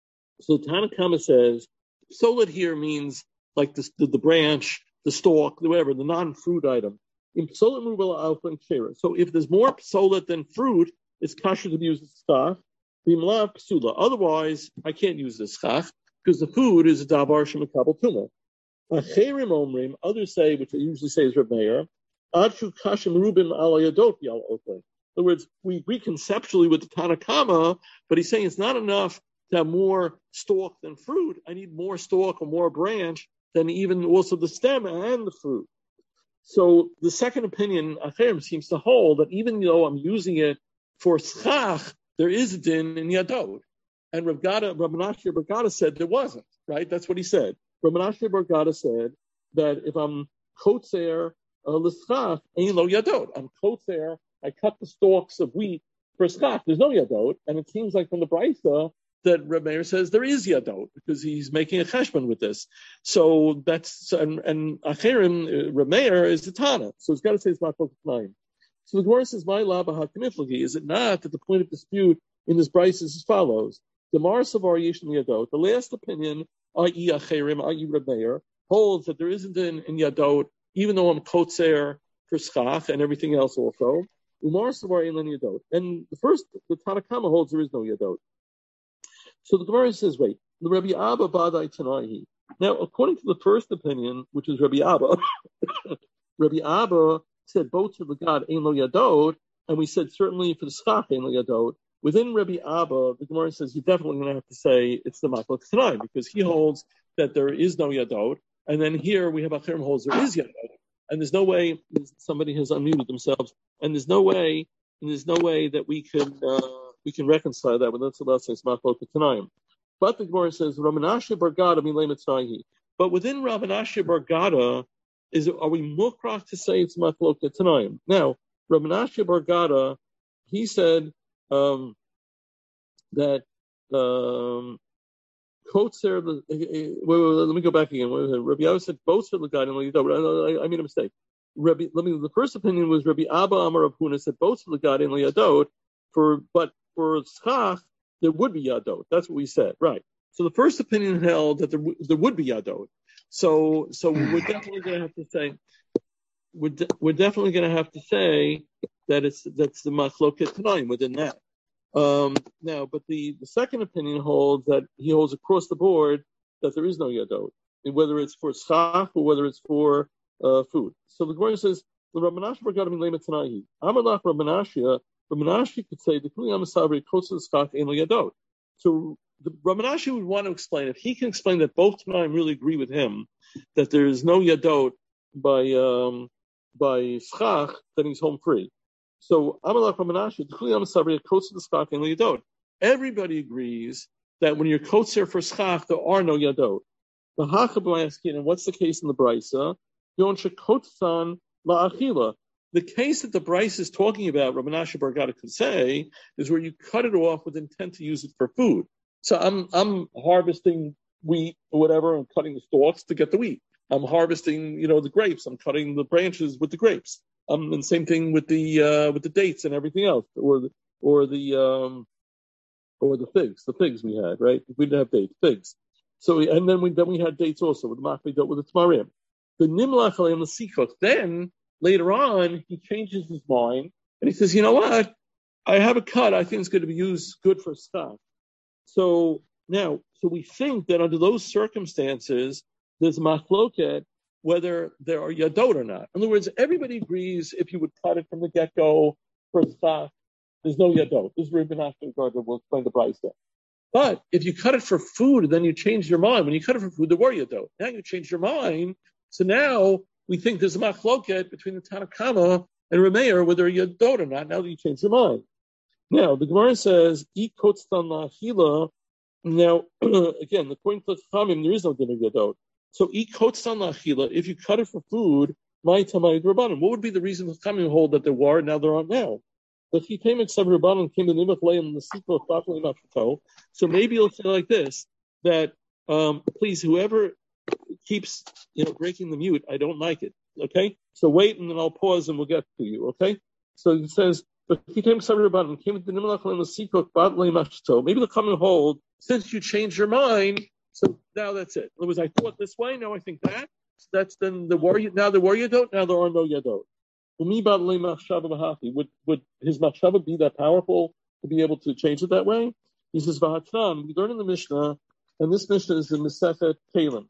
So Tanakama says psolet here means like the, the the branch, the stalk, whatever, the non-fruit item. Im psolet merubal ochlin kshera. So if there's more psolet than fruit, it's kosher to use the schach. Bimla psula. Otherwise, I can't use the schach because the food is a davar shemakabel tuma. Acherim omrim. Others say, which I usually say is Reb Meir, adshu kashim rubim al yadot yal otle. In other words, we agree conceptually with the Tanakama, but he's saying it's not enough to have more stalk than fruit. I need more stalk or more branch than even also the stem and the fruit. So the second opinion, Acherim, seems to hold that even though I'm using it for schach, there is a din in yadot. And Rav Gada, Rav Menashe bar Gada said there wasn't, right? That's what he said. Rav Menashe bar Gada said that if I'm kotzer l'schach, ain't lo yadot. I'm kotzer, I cut the stalks of wheat for schach. There's no yadot. And it seems like from the Brisa that Reb Meir says there is yadot because he's making a cheshbon with this. So that's, and, and Acherim, Reb Meir is the Tana. So it's got to say it's not nine. So the Gemara says, my laba hakamiflagi. Is it not that the point of dispute in this Brisa is as follows? The Mar Savar Yishin Yadot, the last opinion, that is Acherim, that is Reb Meir, holds that there isn't in, in Yadot, even though I'm kotzer for schach and everything else also. Umar Savar Eilan Yadot. And the first, the Tanakama holds there is no Yadot. So the Gemara says, wait, the Rabbi Abba Badai Tanahi. Now, according to the first opinion, which is Rabbi Abba, Rabbi Abba said both for the God Ein Lo Yadot, and we said certainly for the Schach Ein Lo Yadot. Within Rabbi Abba, the Gemara says you're definitely going to have to say it's the Machlok Tanai because he holds that there is no Yadot, and then here we have Acherim holds there is Yadot, and there's no way somebody has unmuted themselves, and there's no way, and there's no way that we can. Uh, We can reconcile that, but that's about saying Machlok Tanaim. But the Gemara says Rav Menashe bar Gada milei mitzrahi. But within Rav Menashe bar Gada, is are we mukrach to say it's Machlok Tanaim? Now, Rav Menashe bar Gada, he said um, that um, kotzer. Wait, wait, wait, let me go back again. Wait, wait, Rabbi Abba said both for the God and I, I made a mistake. Rabbi, let me. The first opinion was Rabbi Abba Amar Rav Huna said both for the God and Yadot. For but for schach there would be yadot. That's what we said, right? So the first opinion held that there w- there would be yadot. So so we're definitely going to have to say we're, de- we're definitely going to have to say that it's that's the machloket tanaim within that. Um, now, but the, the second opinion holds that he holds across the board that there is no yadot, whether it's for schach or whether it's for uh, food. So the Gemara says the Rav Menashe bar Gada min leima tanahi. Amalach Rav Menashe. Rav Menashe could say the Kuli Amasavri Kotzer Schach Ein Lo Yadot. So the Rav Menashe would want to explain, if he can explain that both Tanaim really agree with him, that there is no Yadot by um, by Schach, then he's home free. So Amalach Rav Menashe, the Kuli Amasavri Kotzer Schach Ein Lo Yadot. Everybody agrees that when you're Kotzer for Schach, there are no Yadot. The Hachablaskin, and what's the case in the Brisa? Yon Shekotzan La'achila. The case that the Bryce is talking about, Rav Menashe bar Gada could say, is where you cut it off with intent to use it for food. So I'm I'm harvesting wheat or whatever, I'm cutting the stalks to get the wheat. I'm harvesting, you know, the grapes. I'm cutting the branches with the grapes. Um, and same thing with the uh, with the dates and everything else, or the or the um, or the figs. The figs we had, right? We didn't have dates, figs. So and then we then we had dates also with the machmei with the tmarim. The nimlach alayim l'sikot. Then later on, he changes his mind and he says, you know what? I have a cut. I think it's going to be used good for stock. So now, so we think that under those circumstances, there's machloket whether there are yadot or not. In other words, everybody agrees if you would cut it from the get-go for stock, there's no yadot. This is Rabbi Nachman Gardner will explain the Brisa. But if you cut it for food, then you change your mind. When you cut it for food, there were yadot. Now you change your mind. So now we think there's a machloket between the Tanakama and Reb Meir whether you're yadot or not. Now that you change your mind. Now the Gemara says, "Eat kotztan la'achila." Now again, according to Chachamim, there is no din of yadot. So eat kotztan la'achila. If you cut it for food, my tamay rabbanon. What would be the reason the Chachamim hold that there were now there aren't now? But he came at seven rabbanon came to nimach leim the sequel properly mafito. So maybe you'll say like this that um, please whoever keeps, you know, breaking the mute, I don't like it. Okay? So wait and then I'll pause and we'll get to you. Okay? So he says, but he came to seven rabbanon came to nimach leim the sequel properly mafito. Maybe the Chachamim hold since you changed your mind. So now that's it. In other words, I thought this way, now I think that. So that's then the war. Now the war yadot. Now there are no yadot. Would would his machshava be that powerful to be able to change it that way? He says, "V'hatran." We learn in the Mishnah, and this Mishnah is in Masechet Kalim.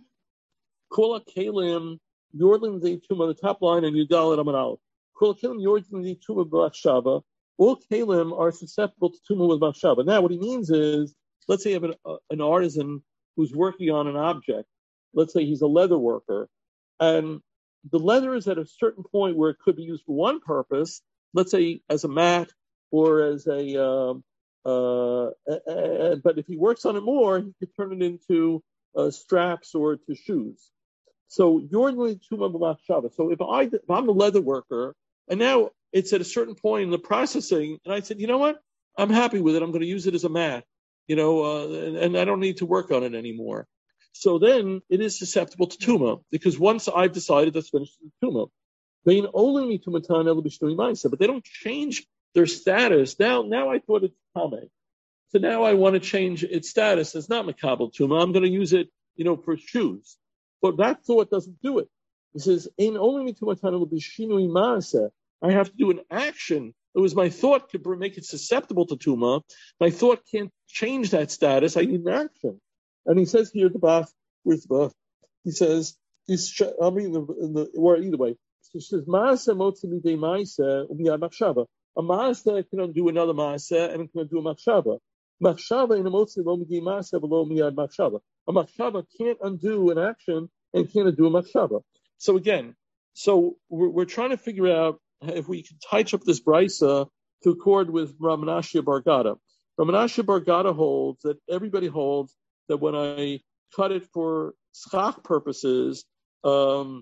Kol Kalim Yordlin the Tuma, the top line, and Yudal Amar Aleph. Kol Kalim Yordlin the Tuma b'machshava. All Kalim are susceptible to Tuma with machshava. Now, what he means is, let's say you have an, uh, an artisan who's working on an object. Let's say he's a leather worker, and the leather is at a certain point where it could be used for one purpose, let's say as a mat or as a, um, uh, uh, but if he works on it more, he could turn it into uh, straps or to shoes. So you're going to machshava. So if I, if I'm a leather worker, and now it's at a certain point in the processing, and I said, you know what, I'm happy with it. I'm going to use it as a mat, you know, uh, and, and I don't need to work on it anymore. So then it is susceptible to tuma, because once I've decided that's finished with tuma, they only me tumatan el b'shnui ma'isa, but they don't change their status. Now, now I thought it's tame, so now I want to change its status. It's not makabel tuma. I'm going to use it, you know, for shoes. But that thought doesn't do it. He says, "Ein only me tumatan el b'shnui ma'isa." I have to do an action. It was my thought could make it susceptible to tuma. My thought can't change that status. I need an action. And he says here, the Bach, where's the Bach? He says, I mean, the, the, or either way, he says, Maaseh motzi midei maaseh umiyad machshava. A maaseh can undo another maaseh and it can undo a machshava. Machshava in a motzi lo midei maaseh below miyad machshava. A machshava can't undo an action and can't undo a machshava. So again, so we're, we're trying to figure out if we can touch up this brisa to accord with Rav Menashe bar Gada. Rav Menashe bar Gada holds that everybody holds that when I cut it for schach purposes, um,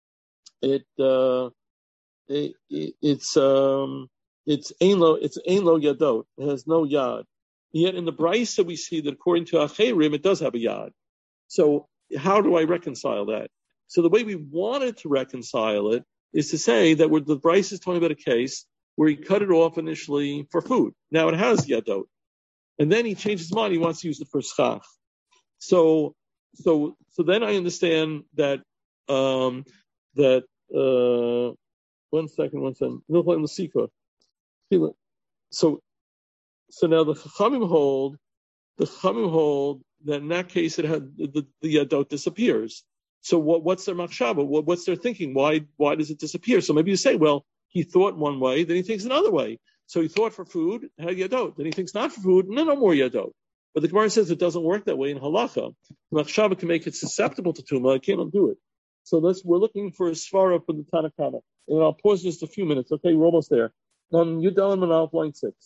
it, uh, it, it it's um it's ein lo it's ein lo yadot. It has no yad. Yet in the brisa we see that according to Acherim it does have a yad. So how do I reconcile that? So the way we wanted to reconcile it is to say that we're, the brisa is talking about a case where he cut it off initially for food. Now it has yadot, and then he changed his mind. He wants to use it for schach. So, so, so then I understand that, um, that, uh, one second, one second. So, so now the Chachamim hold, the Chachamim hold that in that case it had, the, the yadot disappears. So what, what's their machshava? What, what's their thinking? Why, why does it disappear? So maybe you say, well, he thought one way, then he thinks another way. So he thought for food, had yadot. Then he thinks not for food, no, no more yadot. But the Gemara says it doesn't work that way in halacha. Machshava can make it susceptible to tuma. I can't undo it. So let's, we're looking for a svara from the Tanakama. And I'll pause just a few minutes. Okay, we're almost there. On Yudalim and Alf line six.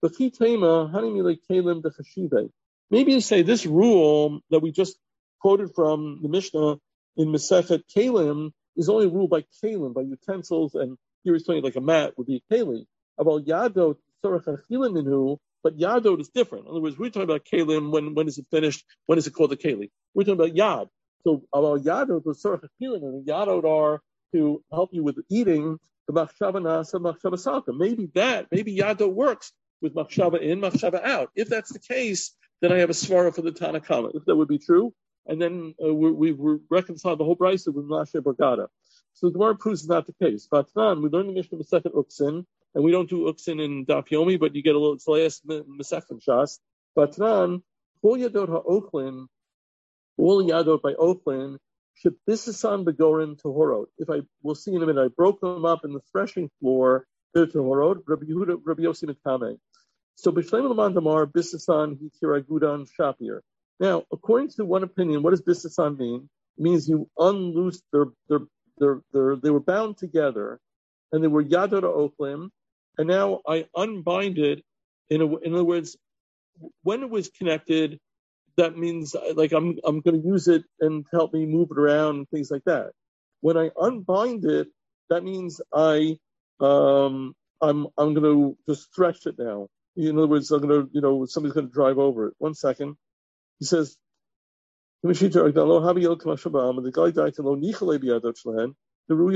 Maybe you say this rule that we just quoted from the Mishnah in Masechet Kalim is only ruled by kalim, by utensils, and here he's saying like a mat would be a keli. About yadot, but yadot is different. In other words, we're talking about kalim, when, when is it finished? When is it called a keli? We're talking about yad. So about yadot, the tzorach hachilim, and the yadot are to help you with eating, the machshava nasa, machshava salka. Maybe that, maybe yadot works with machshava in, machshava out. If that's the case, then I have a svara for the Tanakama. If that would be true, and then uh, we, we reconciled the whole brisa with Menashe bar Gada. So the Gemara proves it's not the case. Vatnan, we learned the Mishnah Masechet Uksin, and we don't do Uksin in Daf Yomi, but you get a little, it's the last Masechet Shas. Vatnan, all yadot ha'ochlin, all yadot by ochlin, shebisasan begorin tahorot. If I, we'll see in a minute, I broke them up in the threshing floor, they're tahorot, Rabbi Yehuda, Rabbi Yossi Mitame. So b'shleim l'man damar, bisasan hitiragudan shapir. Now, according to one opinion, what does bisasan mean? It means you unloose their, their, their, their, they were bound together, and they were yadot ha'ochlin, and now I unbind it. In, a, in other words, when it was connected, that means like I'm I'm going to use it and help me move it around and things like that. When I unbind it, that means I um I'm I'm going to just stretch it now. In other words, I'm going to you know somebody's going to drive over it. One second. He says, the guy died to lo nichale biyadot shlehem. Right.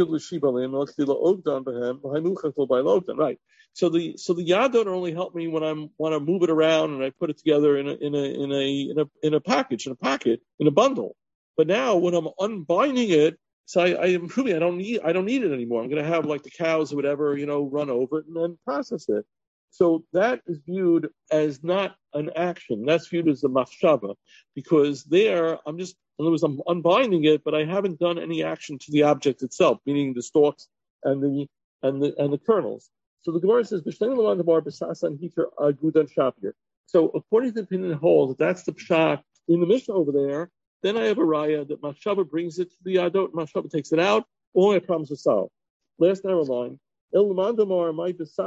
So the so the yadot only help me when I'm want to move it around and I put it together in a in a in a in a in a package in a packet in a bundle. But now when I'm unbinding it, So I, I am proving I don't need I don't need it anymore. I'm going to have like the cows or whatever, you know, run over it and then process it. So that is viewed as not an action. That's viewed as a machshava, because there I'm just, in other words, I'm unbinding it, but I haven't done any action to the object itself, meaning the stalks and the and the and the kernels. So the Gemara says, so according to the opinion of Hall, that that's the pshat in the Mishnah over there, then I have a raya that machshava brings it to the adot, machshava takes it out, all my problems are solved. Last narrow line. But there's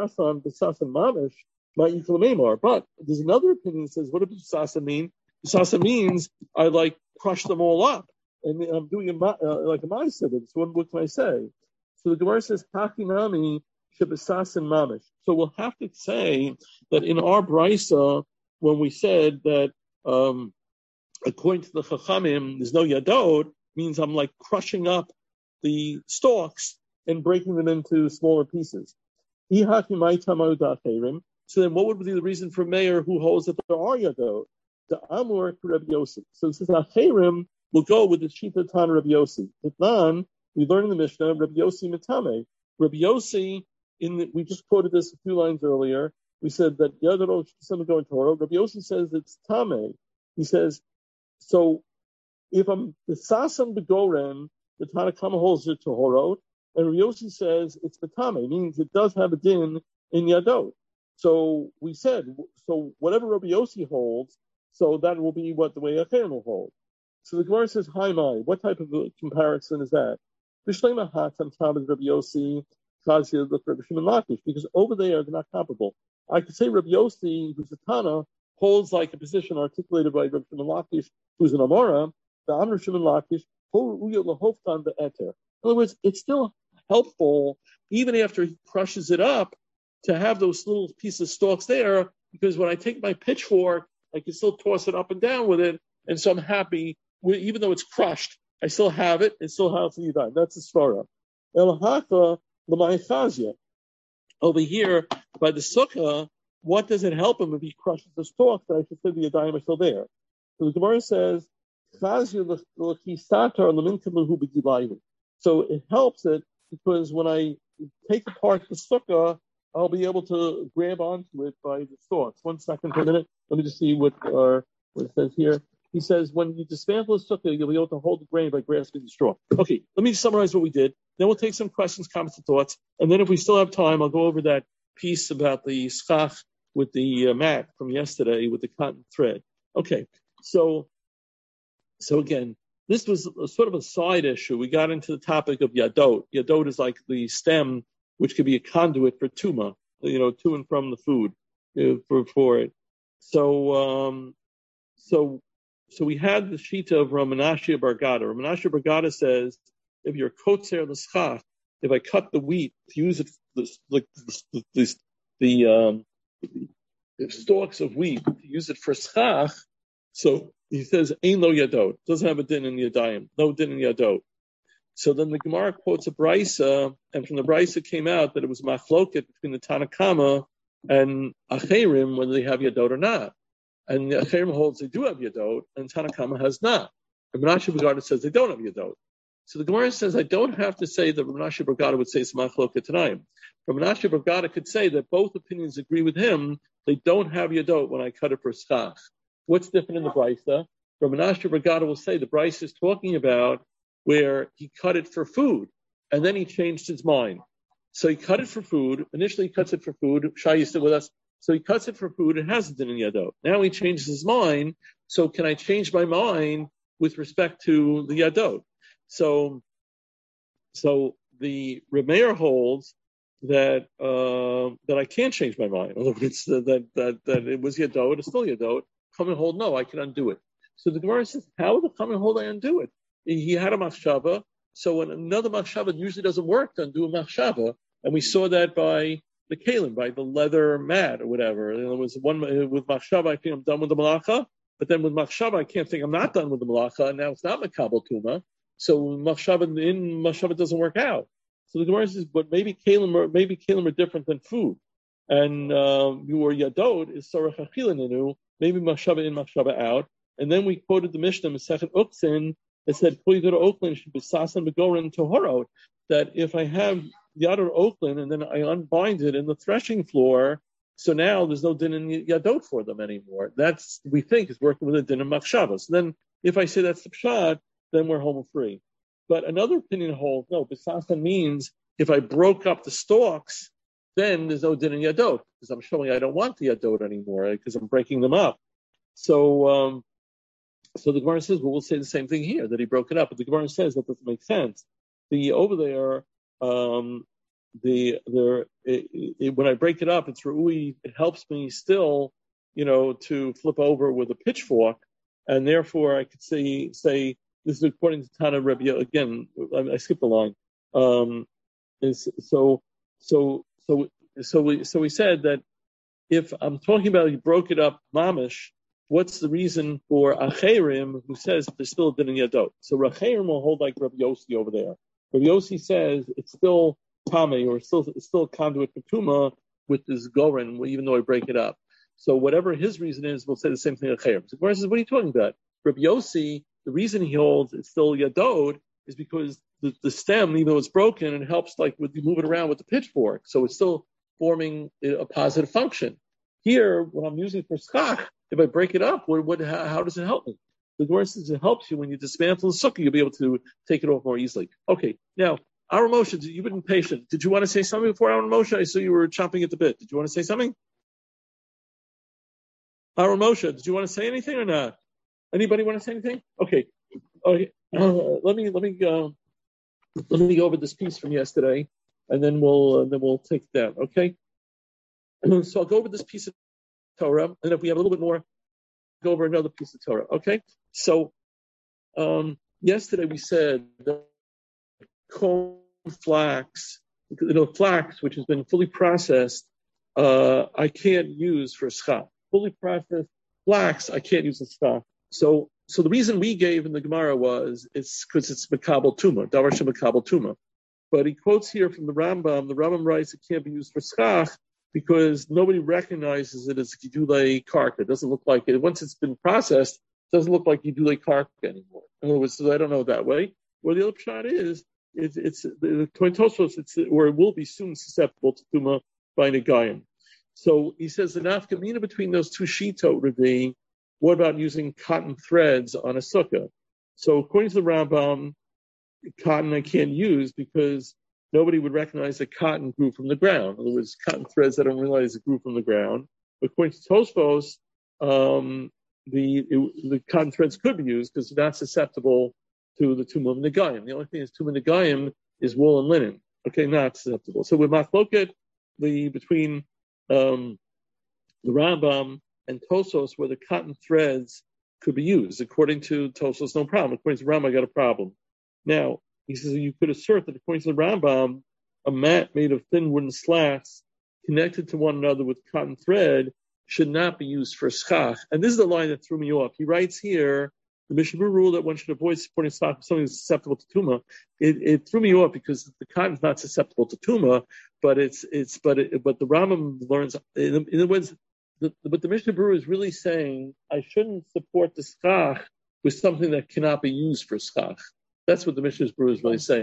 another opinion that says, what does Bisasa mean? Bisasa means I like crush them all up, and I'm doing a uh, like a ma'aseh. So what can I say? So the Gemara says, Hakinami shebisasin mamish. So we'll have to say that in our brisa, when we said that um, according to the Chachamim, there's no yadot, means I'm like crushing up the stalks and breaking them into smaller pieces. So then what would be the reason for Meir who holds that there are yadot? The Amor Rabbi Yossi. So it says Acherim will go with the Shita Tan Rabbi Yossi. Itnan, we learn in the Mishnah, Rabbi Yossi Mitame. Rabbi Yossi, in the, we just quoted this a few lines earlier. We said that Yadot Shema go in Torah. Rabbi Yossi says it's Tame. He says, so if I'm the Sasam Begoren, the Tanakama holds it to Horot, and Rabbi Yossi says it's Matame, means it does have a din in Yadot. So we said, so whatever Rabbi Yossi holds, so that will be what the way Acherim will hold. So the Gemara says, Hi, my, what type of comparison is that? Bishlema Hatam Tabas Rabbi Yossi, Chazia, the Rabbi Shimon Lakish, because over there they're not comparable. I could say Rabbi Yossi, who's a Tana, holds like a position articulated by Rabbi Shimon Lakish, who's an Amora, the Amr Shimon Lakish, Lahoftan the Eter. In other words, it's still helpful, even after he crushes it up, to have those little pieces of stalks there, because when I take my pitchfork, I can still toss it up and down with it, and so I'm happy, with, even though it's crushed, I still have it, it still has the Yadayim. That's the Svara. Elahaka l'ma'ifazia. Over here, by the Sukkah, what does it help him if he crushes the stalks, that I should say the Yadayim are still there? So the Gemara says, so it helps it, because when I take apart the sukkah, I'll be able to grab onto it by the stalks. One second per minute. Let me just see what, uh, what it says here. He says, when you dismantle the sukkah, you'll be able to hold the grain by grasping the straw. Okay, let me summarize what we did. Then we'll take some questions, comments, and thoughts. And then if we still have time, I'll go over that piece about the schach with the uh, mat from yesterday with the cotton thread. Okay, so, so again, this was a, sort of a side issue. We got into the topic of yadot. Yadot is like the stem, which could be a conduit for tuma, you know, to and from the food uh, for for it. So, um, so, so we had the shita of Ramanashia Bargada. Ramanashia Bargada says, if you're kotzer l'schach, if I cut the wheat to use it, like the, the, the, the, um, the stalks of wheat to use it for schach, so he says, Ein lo yadot, doesn't have a din in yadayim, no din in yadot. So then the Gemara quotes a brisa, and from the brisa came out that it was machloket between the Tanakama and Acherim whether they have yadot or not. And the Acherim holds they do have yadot, and Tanakama has not. And Menashe Bergada says they don't have yadot. So the Gemara says I don't have to say that Menashe Bergada would say it's machloket tanaim. Menashe Bergada could say that both opinions agree with him. They don't have yadot when I cut it for schach. What's different in the brisa? Menashe Bergada will say the brisa is talking about where he cut it for food, and then he changed his mind. So he cut it for food. Initially, he cuts it for food. Shai is still with us. So he cuts it for food. It hasn't been in yadot. Now he changes his mind. So can I change my mind with respect to the yadot? So, so the Remeir holds that uh, that I can't change my mind. In other words, that that that it was yadot. It's still yadot. Come and hold. No, I can undo it. So the Gemara says, how would the come and hold I undo it? He had a machshava, so when another machshava usually doesn't work to undo a machshava, and we saw that by the kalim, by the leather mat or whatever. There was one with machshava, I think I'm done with the malacha, but then with machshava, I can't think I'm not done with the malacha, and now it's not makabel tuma. So machshava in machshava doesn't work out. So the Gemara says, but maybe kalim are maybe kalim are different than food, and um, your yadot is sarach achilaninu, maybe machshava in machshava out. And then we quoted the Mishnah Masechet Uktzin that said Koyder Oakland should be Sasan Begorin Tohorot, that if I have Yador Oakland and then I unbind it in the threshing floor, so now there's no din in Yadot for them anymore. That's, we think, is working with a din in Machshavos. So then if I say that's the Pshat, then we're home free. But another opinion holds, no, Besasan means if I broke up the stalks, then there's no din in Yadot, because I'm showing I don't want the Yadot anymore, because I'm breaking them up. So, um, so the Gemara says, well, we'll say the same thing here, that he broke it up. But the Gemara says that doesn't make sense. The over there, um, the there it, it, when I break it up, it's Ru'i. It helps me still, you know, to flip over with a pitchfork, and therefore I could say say this is according to Tana Rebbe. Again, I, I skipped a line. Um, is so so so so we so we said that if I'm talking about he broke it up, mamish. What's the reason for Acherim who says that there's still a din in Yadot? So Acherim will hold like Rabbi Yossi over there. Rabbi Yossi says it's still Tame, or it's still it's still a conduit for Tuma with this Goren, even though I break it up. So whatever his reason is, we'll say the same thing Acherim. So Gemara says, what are you talking about? Rabbi Yossi, the reason he holds it's still Yadot is because the, the stem, even though it's broken, it helps like with you move it around with the pitchfork. So it's still forming a positive function. Here, when I'm using it for schach, if I break it up, what, what, how, how does it help me? The Gemara says it helps you when you dismantle the sukkah, you'll be able to take it off more easily. Okay, now, our Moshe, you've been patient. Did you want to say something before our Moshe? I saw you were chomping at the bit. Did you want to say something? Our Moshe, did you want to say anything or not? Anybody want to say anything? Okay. Okay. Uh, let me let me uh, let me go over this piece from yesterday, and then we'll uh, then we'll take that. Okay. So I'll go over this piece of Torah, and if we have a little bit more, go over another piece of Torah. Okay. So um, yesterday we said that corn flax, you know, flax which has been fully processed, uh, I can't use for schach. Fully processed flax, I can't use as schach. So, so the reason we gave in the Gemara was it's because it's Makabel Tuma, Davar Shem Makabel Tuma. But he quotes here from the Rambam. The Rambam writes it can't be used for schach because nobody recognizes it as Gidulei Karka. It doesn't look like it. Once it's been processed, it doesn't look like Gidulei Karka anymore. In other words, so I don't know that way. Where the other shot is, it's, it's the Tosfos, it's or it will be soon susceptible to Tuma by Negayim. So he says the nafkamina between those two shito Revi. What about using cotton threads on a sukkah? So according to the Rambam, cotton I can't use because nobody would recognize that cotton grew from the ground. In other words, cotton threads I don't realize it grew from the ground. But according to Tosfos, um, the it, the cotton threads could be used because they're not susceptible to the Tumah of Negayim. The only thing is Tumah Negayim is wool and linen. Okay, not susceptible. So with Machloket, the between um, the Rambam and Tosfos, where the cotton threads could be used. According to Tosfos, no problem. According to the Rambam, I got a problem. Now, he says you could assert that according to the Rambam, a mat made of thin wooden slats connected to one another with cotton thread should not be used for schach. And this is the line that threw me off. He writes here, the Mishnah rule that one should avoid supporting schach with something that's susceptible to tumah. It, it threw me off because the cotton is not susceptible to tumah, but it's it's but it, but the Rambam learns in, in other words. The, but the Mishnah Berurah is really saying I shouldn't support the schach with something that cannot be used for schach. That's what the Mishnah Berurah is really saying.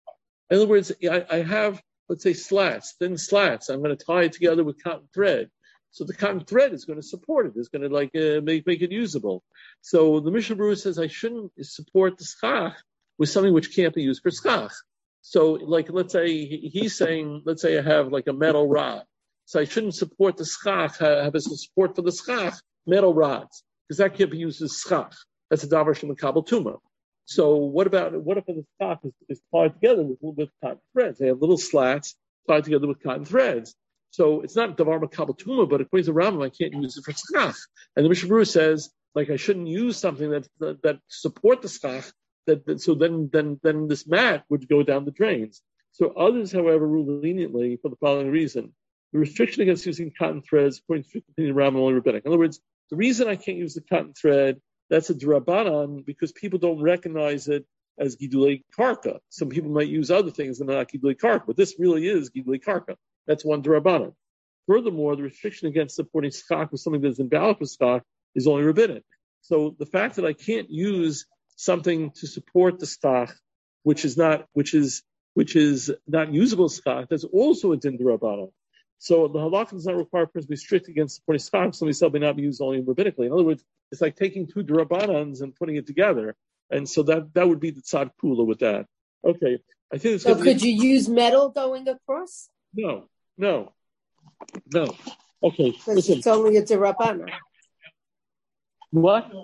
In other words, I, I have, let's say, slats, thin slats. I'm going to tie it together with cotton thread. So the cotton thread is going to support it. It's going to like uh, make make it usable. So the Mishnah Berurah says I shouldn't support the schach with something which can't be used for schach. So, like, let's say he's saying, let's say I have like a metal rod. So I shouldn't support the schach, have as a support for the schach, metal rods, because that can't be used as schach. That's a davar shem makabel tuma. So what about, what if the schach is, is tied together with, with cotton threads? They have little slats tied together with cotton threads. So it's not davar makabel tuma, but according to Rambam, I can't use it for schach. And the Mishnah Berurah says, like, I shouldn't use something that that, that support the schach, that, that so then, then, then this mat would go down the drains. So others, however, rule leniently for the following reason. The restriction against using cotton threads, according to the Rambam, only rabbinic. In other words, the reason I can't use the cotton thread, that's a drabanan, because people don't recognize it as gidulei karka. Some people might use other things and not gidulei karka, but this really is gidulei karka. That's one drabanan. Furthermore, the restriction against supporting schach with something that's invalid for schach is only rabbinic. So the fact that I can't use something to support the schach, which is not, which is, which is not usable schach, that's also a din d'Rabbanan. So the halakha does not require a person to be strict against supporting schach, so we may not be used only rabbinically. In other words, it's like taking two d'Rabbanans and putting it together. And so that, that would be the tzad kula with that. Okay. I think it's So could you use metal going across? No, no, no. Okay. Because Listen. it's only a d'Rabbanan. What?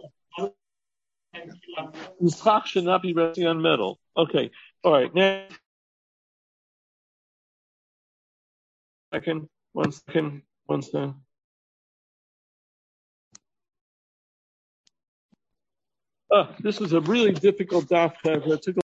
The schach should not be resting on metal. Okay. All right. Now, second, one second, one second. Oh, this was a really difficult daf. It took